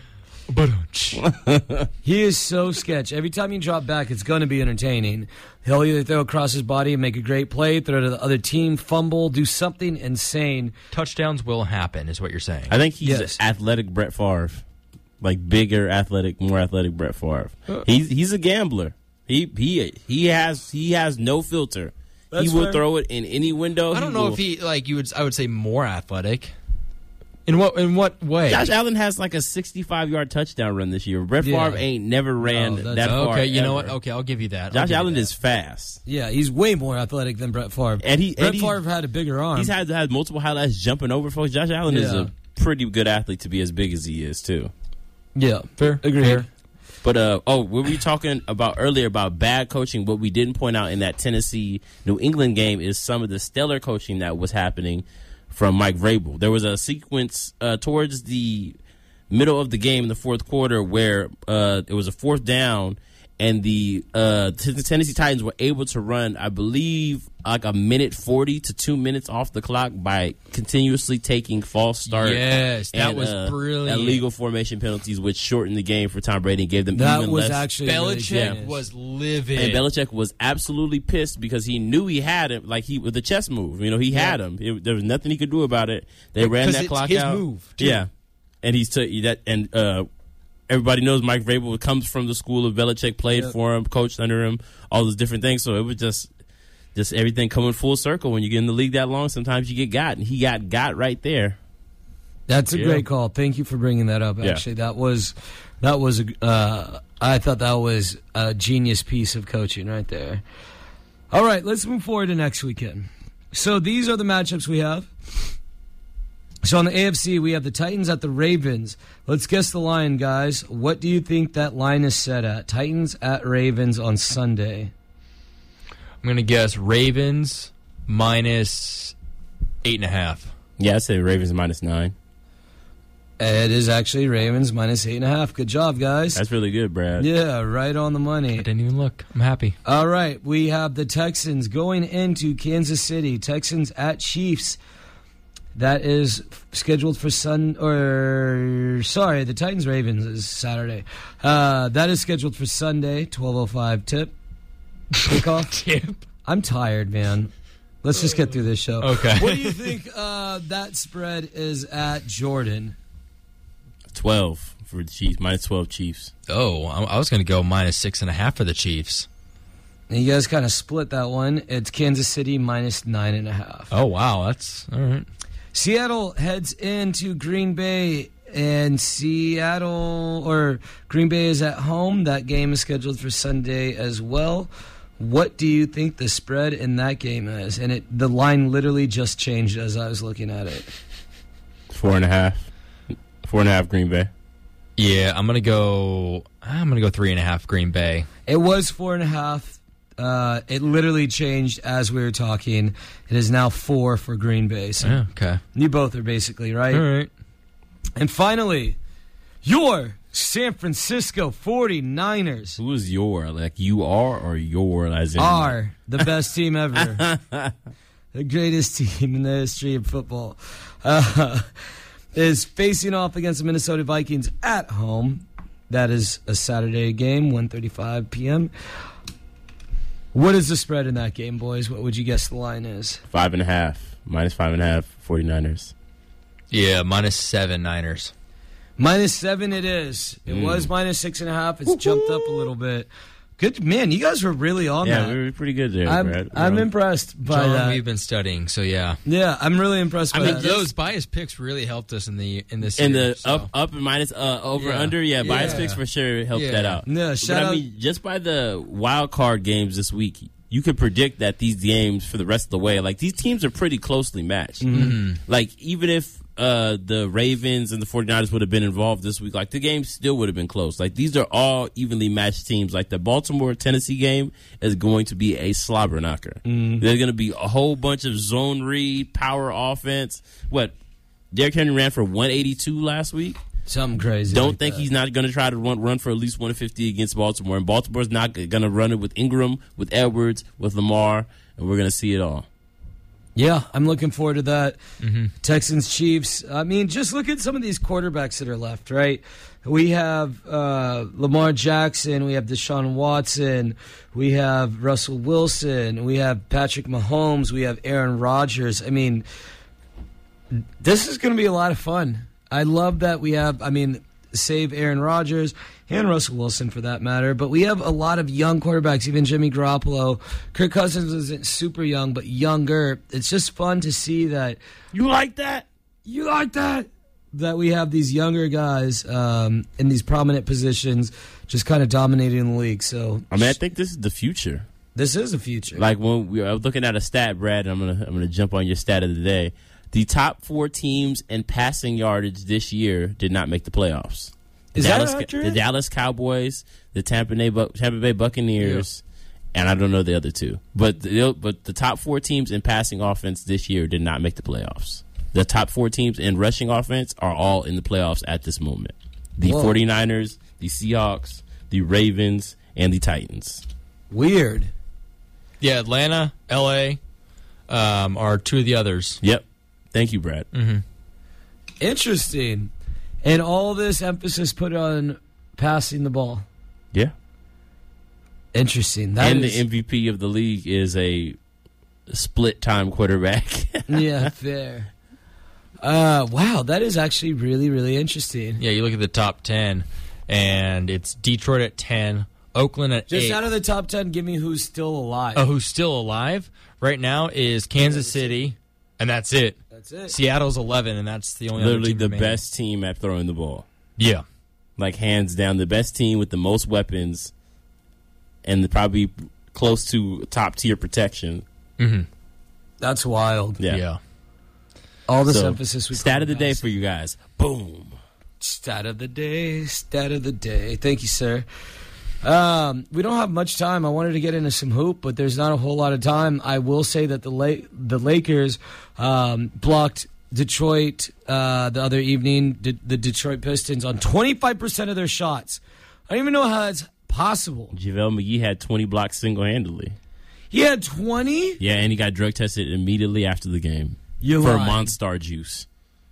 He is so sketch. Every time you drop back, it's going to be entertaining. He'll either throw across his body and make a great play, throw to the other team, fumble, do something insane. Touchdowns will happen, is what you're saying. I think he's Yes. athletic Brett Favre, like bigger, athletic, more athletic Brett Favre. Uh. He's he's a gambler. He he he has he has no filter. That's he will fair. throw it in any window. I don't He know will- if he like you would. I would say more athletic. In what in what way? Josh Allen has like a sixty-five yard touchdown run this year. Brett Yeah. Favre ain't never ran No, that's- that far. okay, you know ever. what? Okay, I'll give you that. I'll Josh give you Allen that. is fast. Yeah, he's way more athletic than Brett Favre. And he- Brett and he- Favre had a bigger arm. He's had had multiple highlights jumping over folks. Josh Allen is Yeah. a pretty good athlete to be as big as he is too. yeah, fair. agreed. Fair. But uh oh, what were we talking about earlier about bad coaching? What we didn't point out in that Tennessee New England game is some of the stellar coaching that was happening from Mike Vrabel. There was a sequence uh, towards the middle of the game in the fourth quarter where uh, it was a fourth down, and the uh, T- Tennessee Titans were able to run, I believe, like a minute forty to two minutes off the clock by continuously taking false starts. Yes, that and, was uh, brilliant. Illegal formation penalties, which shortened the game for Tom Brady and gave them That even was less. actually really Belichick genius. was livid. And Belichick was absolutely pissed because he knew he had him, like he with the chess move. You know, he had him. It, there was nothing he could do about it. They ran Because that it's clock his out. move, too. Yeah, and he's t- that. And uh, everybody knows Mike Vrabel comes from the school of Belichick, played Yep. for him, coached under him, all those different things. So it was just, just everything coming full circle. When you get in the league that long, sometimes you get got, and he got got right there. That's a Yeah. great call. Thank you for bringing that up. Yeah. Actually, that was that was a. Uh, I thought that was a genius piece of coaching right there. All right, let's move forward to next weekend. So these are the matchups we have. So on the A F C, we have the Titans at the Ravens. Let's guess the line, guys. What do you think that line is set at? Titans at Ravens on Sunday. I'm gonna guess Ravens minus eight and a half. Yeah, I say Ravens minus nine. It is actually Ravens minus eight and a half. Good job, guys. That's really good, Brad. Yeah, right on the money. I didn't even look. I'm happy. All right, we have the Texans going into Kansas City. Texans at Chiefs. That is scheduled for Sun or sorry, the Titans Ravens is Saturday. Uh, that is scheduled for Sunday, twelve oh five tip kickoff. Tip. I'm tired, man. Let's just get through this show. Okay. What do you think uh, that spread is at Jordan? twelve for the Chiefs, minus twelve Chiefs. Oh, I I was gonna go minus six and a half for the Chiefs. And you guys kind of split that one. It's Kansas City minus nine and a half. Oh wow, that's all right. Seattle heads into Green Bay, and Seattle or Green Bay is at home. That game is scheduled for Sunday as well. What do you think the spread in that game is? And it the line literally just changed as I was looking at it. Four and a half. Four and a half Green Bay. Yeah, I'm gonna go. I'm gonna go three and a half Green Bay. It was four and a half. Uh, it literally changed as we were talking. It is now four for Green Bay. So Yeah, okay. you both are basically right. All right. And finally, your San Francisco forty-niners Who is your? Like you are or your? As in, are the best team ever. The greatest team in the history of football. Uh, is facing off against the Minnesota Vikings at home. That is a Saturday game, one thirty-five p.m. What is the spread in that game, boys? What would you guess the line is? Five and a half. Minus five and a half. forty-niners. Yeah, minus seven Niners. Minus seven it is. It Mm. was minus six and a half. It's jumped up a little bit. Good man, you guys were really on Yeah, that. we were pretty good there, I'm, Brad. I'm We're on- impressed by John, that. we've been studying, so yeah. Yeah, I'm really impressed by I mean, that. those bias picks really helped us in the in this And series, the so. up, up and minus, uh, over, Yeah. under, yeah, bias Yeah. picks for sure helped Yeah. that out. Yeah, But shout I out- mean, just by the wild card games this week, you could predict that these games for the rest of the way, like these teams are pretty closely matched. Mm-hmm. Like even if uh, the Ravens and the forty-niners would have been involved this week, like the game still would have been close. Like these are all evenly matched teams. Like the Baltimore-Tennessee game is going to be a slobber knocker. Mm-hmm. There's going to be a whole bunch of zone read, power offense. What? Derrick Henry ran for one eighty-two last week. Something crazy. Don't like think that. he's not going to try to run, run for at least one fifty against Baltimore. And Baltimore's not going to run it with Ingram, with Edwards, with Lamar, and we're going to see it all. Yeah, I'm looking forward to that. Mm-hmm. Texans, Chiefs. I mean, just look at some of these quarterbacks that are left, right? We have uh, Lamar Jackson. We have Deshaun Watson. We have Russell Wilson. We have Patrick Mahomes. We have Aaron Rodgers. I mean, this is going to be a lot of fun. I love that we have, I mean, save Aaron Rodgers and Russell Wilson for that matter, but we have a lot of young quarterbacks, even Jimmy Garoppolo. Kirk Cousins isn't super young, but younger. It's just fun to see that. You like that? You like that? That we have these younger guys um, in these prominent positions just kind of dominating the league. So I mean, I think this is the future. This is the future. Like when we were looking at a stat, Brad, and I'm gonna I'm gonna jump on your stat of the day. The top four teams in passing yardage this year did not make the playoffs. The Is Dallas, that accurate? The Dallas Cowboys, the Tampa Bay, Tampa Bay Buccaneers, yeah. and I don't know the other two. But the, but the top four teams in passing offense this year did not make the playoffs. The top four teams in rushing offense are all in the playoffs at this moment. The Whoa. 49ers, the Seahawks, the Ravens, and the Titans. Weird. Yeah, Atlanta, L A um, are two of the others. Yep. Thank you, Brad. Mm-hmm. Interesting. And all this emphasis put on passing the ball. Yeah. Interesting. That and is, the M V P of the league is a split-time quarterback. yeah, fair. Uh, wow, that is actually really, really interesting. Yeah, you look at the top ten, and it's Detroit at ten, Oakland at Just eight. out of the top ten, give me who's still alive. Oh, who's still alive right now is Kansas City, and that's it. That's it. Seattle's eleven, and that's the only Literally other team the remaining. best team at throwing the ball. Yeah. Like, hands down, the best team with the most weapons and the probably close to top-tier protection. Mm-hmm. That's wild. Yeah. Yeah. All this So, emphasis we stat put of the on day passing. for you guys. Boom. Stat of the day, stat of the day. Thank you, sir. Um, we don't have much time. I wanted to get into some hoop, but there's not a whole lot of time. I will say that the La- the Lakers um, blocked Detroit uh, the other evening, D- the Detroit Pistons, on twenty-five percent of their shots. I don't even know how that's possible. JaVale McGee had twenty blocks single-handedly. He had twenty? Yeah, and he got drug tested immediately after the game. You're for lying. Monster juice.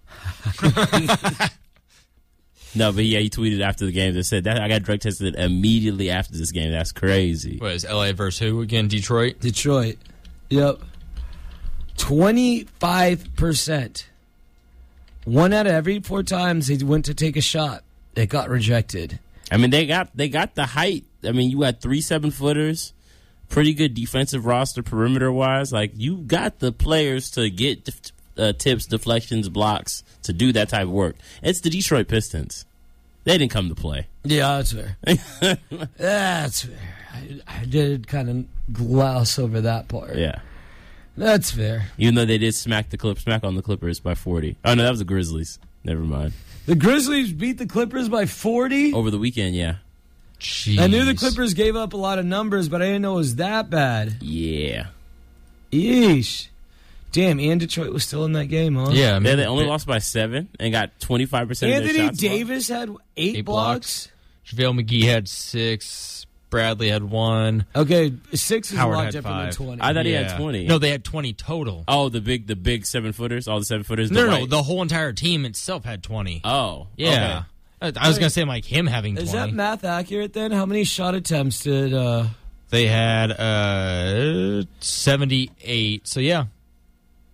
No, but yeah, he tweeted after the game that said that I got drug tested immediately after this game. That's crazy. What is L A versus who again? Detroit? Detroit. Yep. twenty-five percent. One out of every four times he went to take a shot, it got rejected. I mean, they got they got the height. I mean, you got three seven footers, pretty good defensive roster perimeter wise. Like, you got the players to get def- uh, tips, deflections, blocks to do that type of work. It's the Detroit Pistons. They didn't come to play. Yeah, that's fair. That's fair. I, I did kind of gloss over that part. Yeah. That's fair. Even though they did smack the clip, smack on the Clippers by forty. Oh no, that was the Grizzlies. Never mind. The Grizzlies beat the Clippers by forty. Over the weekend, yeah. Jeez. I knew the Clippers gave up a lot of numbers, but I didn't know it was that bad. Yeah. Yeesh. Damn, and Detroit was still in that game, huh? Yeah, I Yeah, mean, they only lost by seven and got twenty-five percent of their Anthony shots. blocked. Davis had eight, Eight blocks. blocks. JaVale McGee had six. Bradley had one. Okay, six is Howard a lot had different five. than twenty. I thought he Yeah. had twenty. No, they had twenty total. Oh, the big, the big seven footers, all the seven footers. No, the no, no. white- The whole entire team itself had twenty. Oh, Yeah. I I was going to say, like, him having Is twenty. that math accurate then? How many shot attempts did uh They had uh, seventy-eight. So, yeah.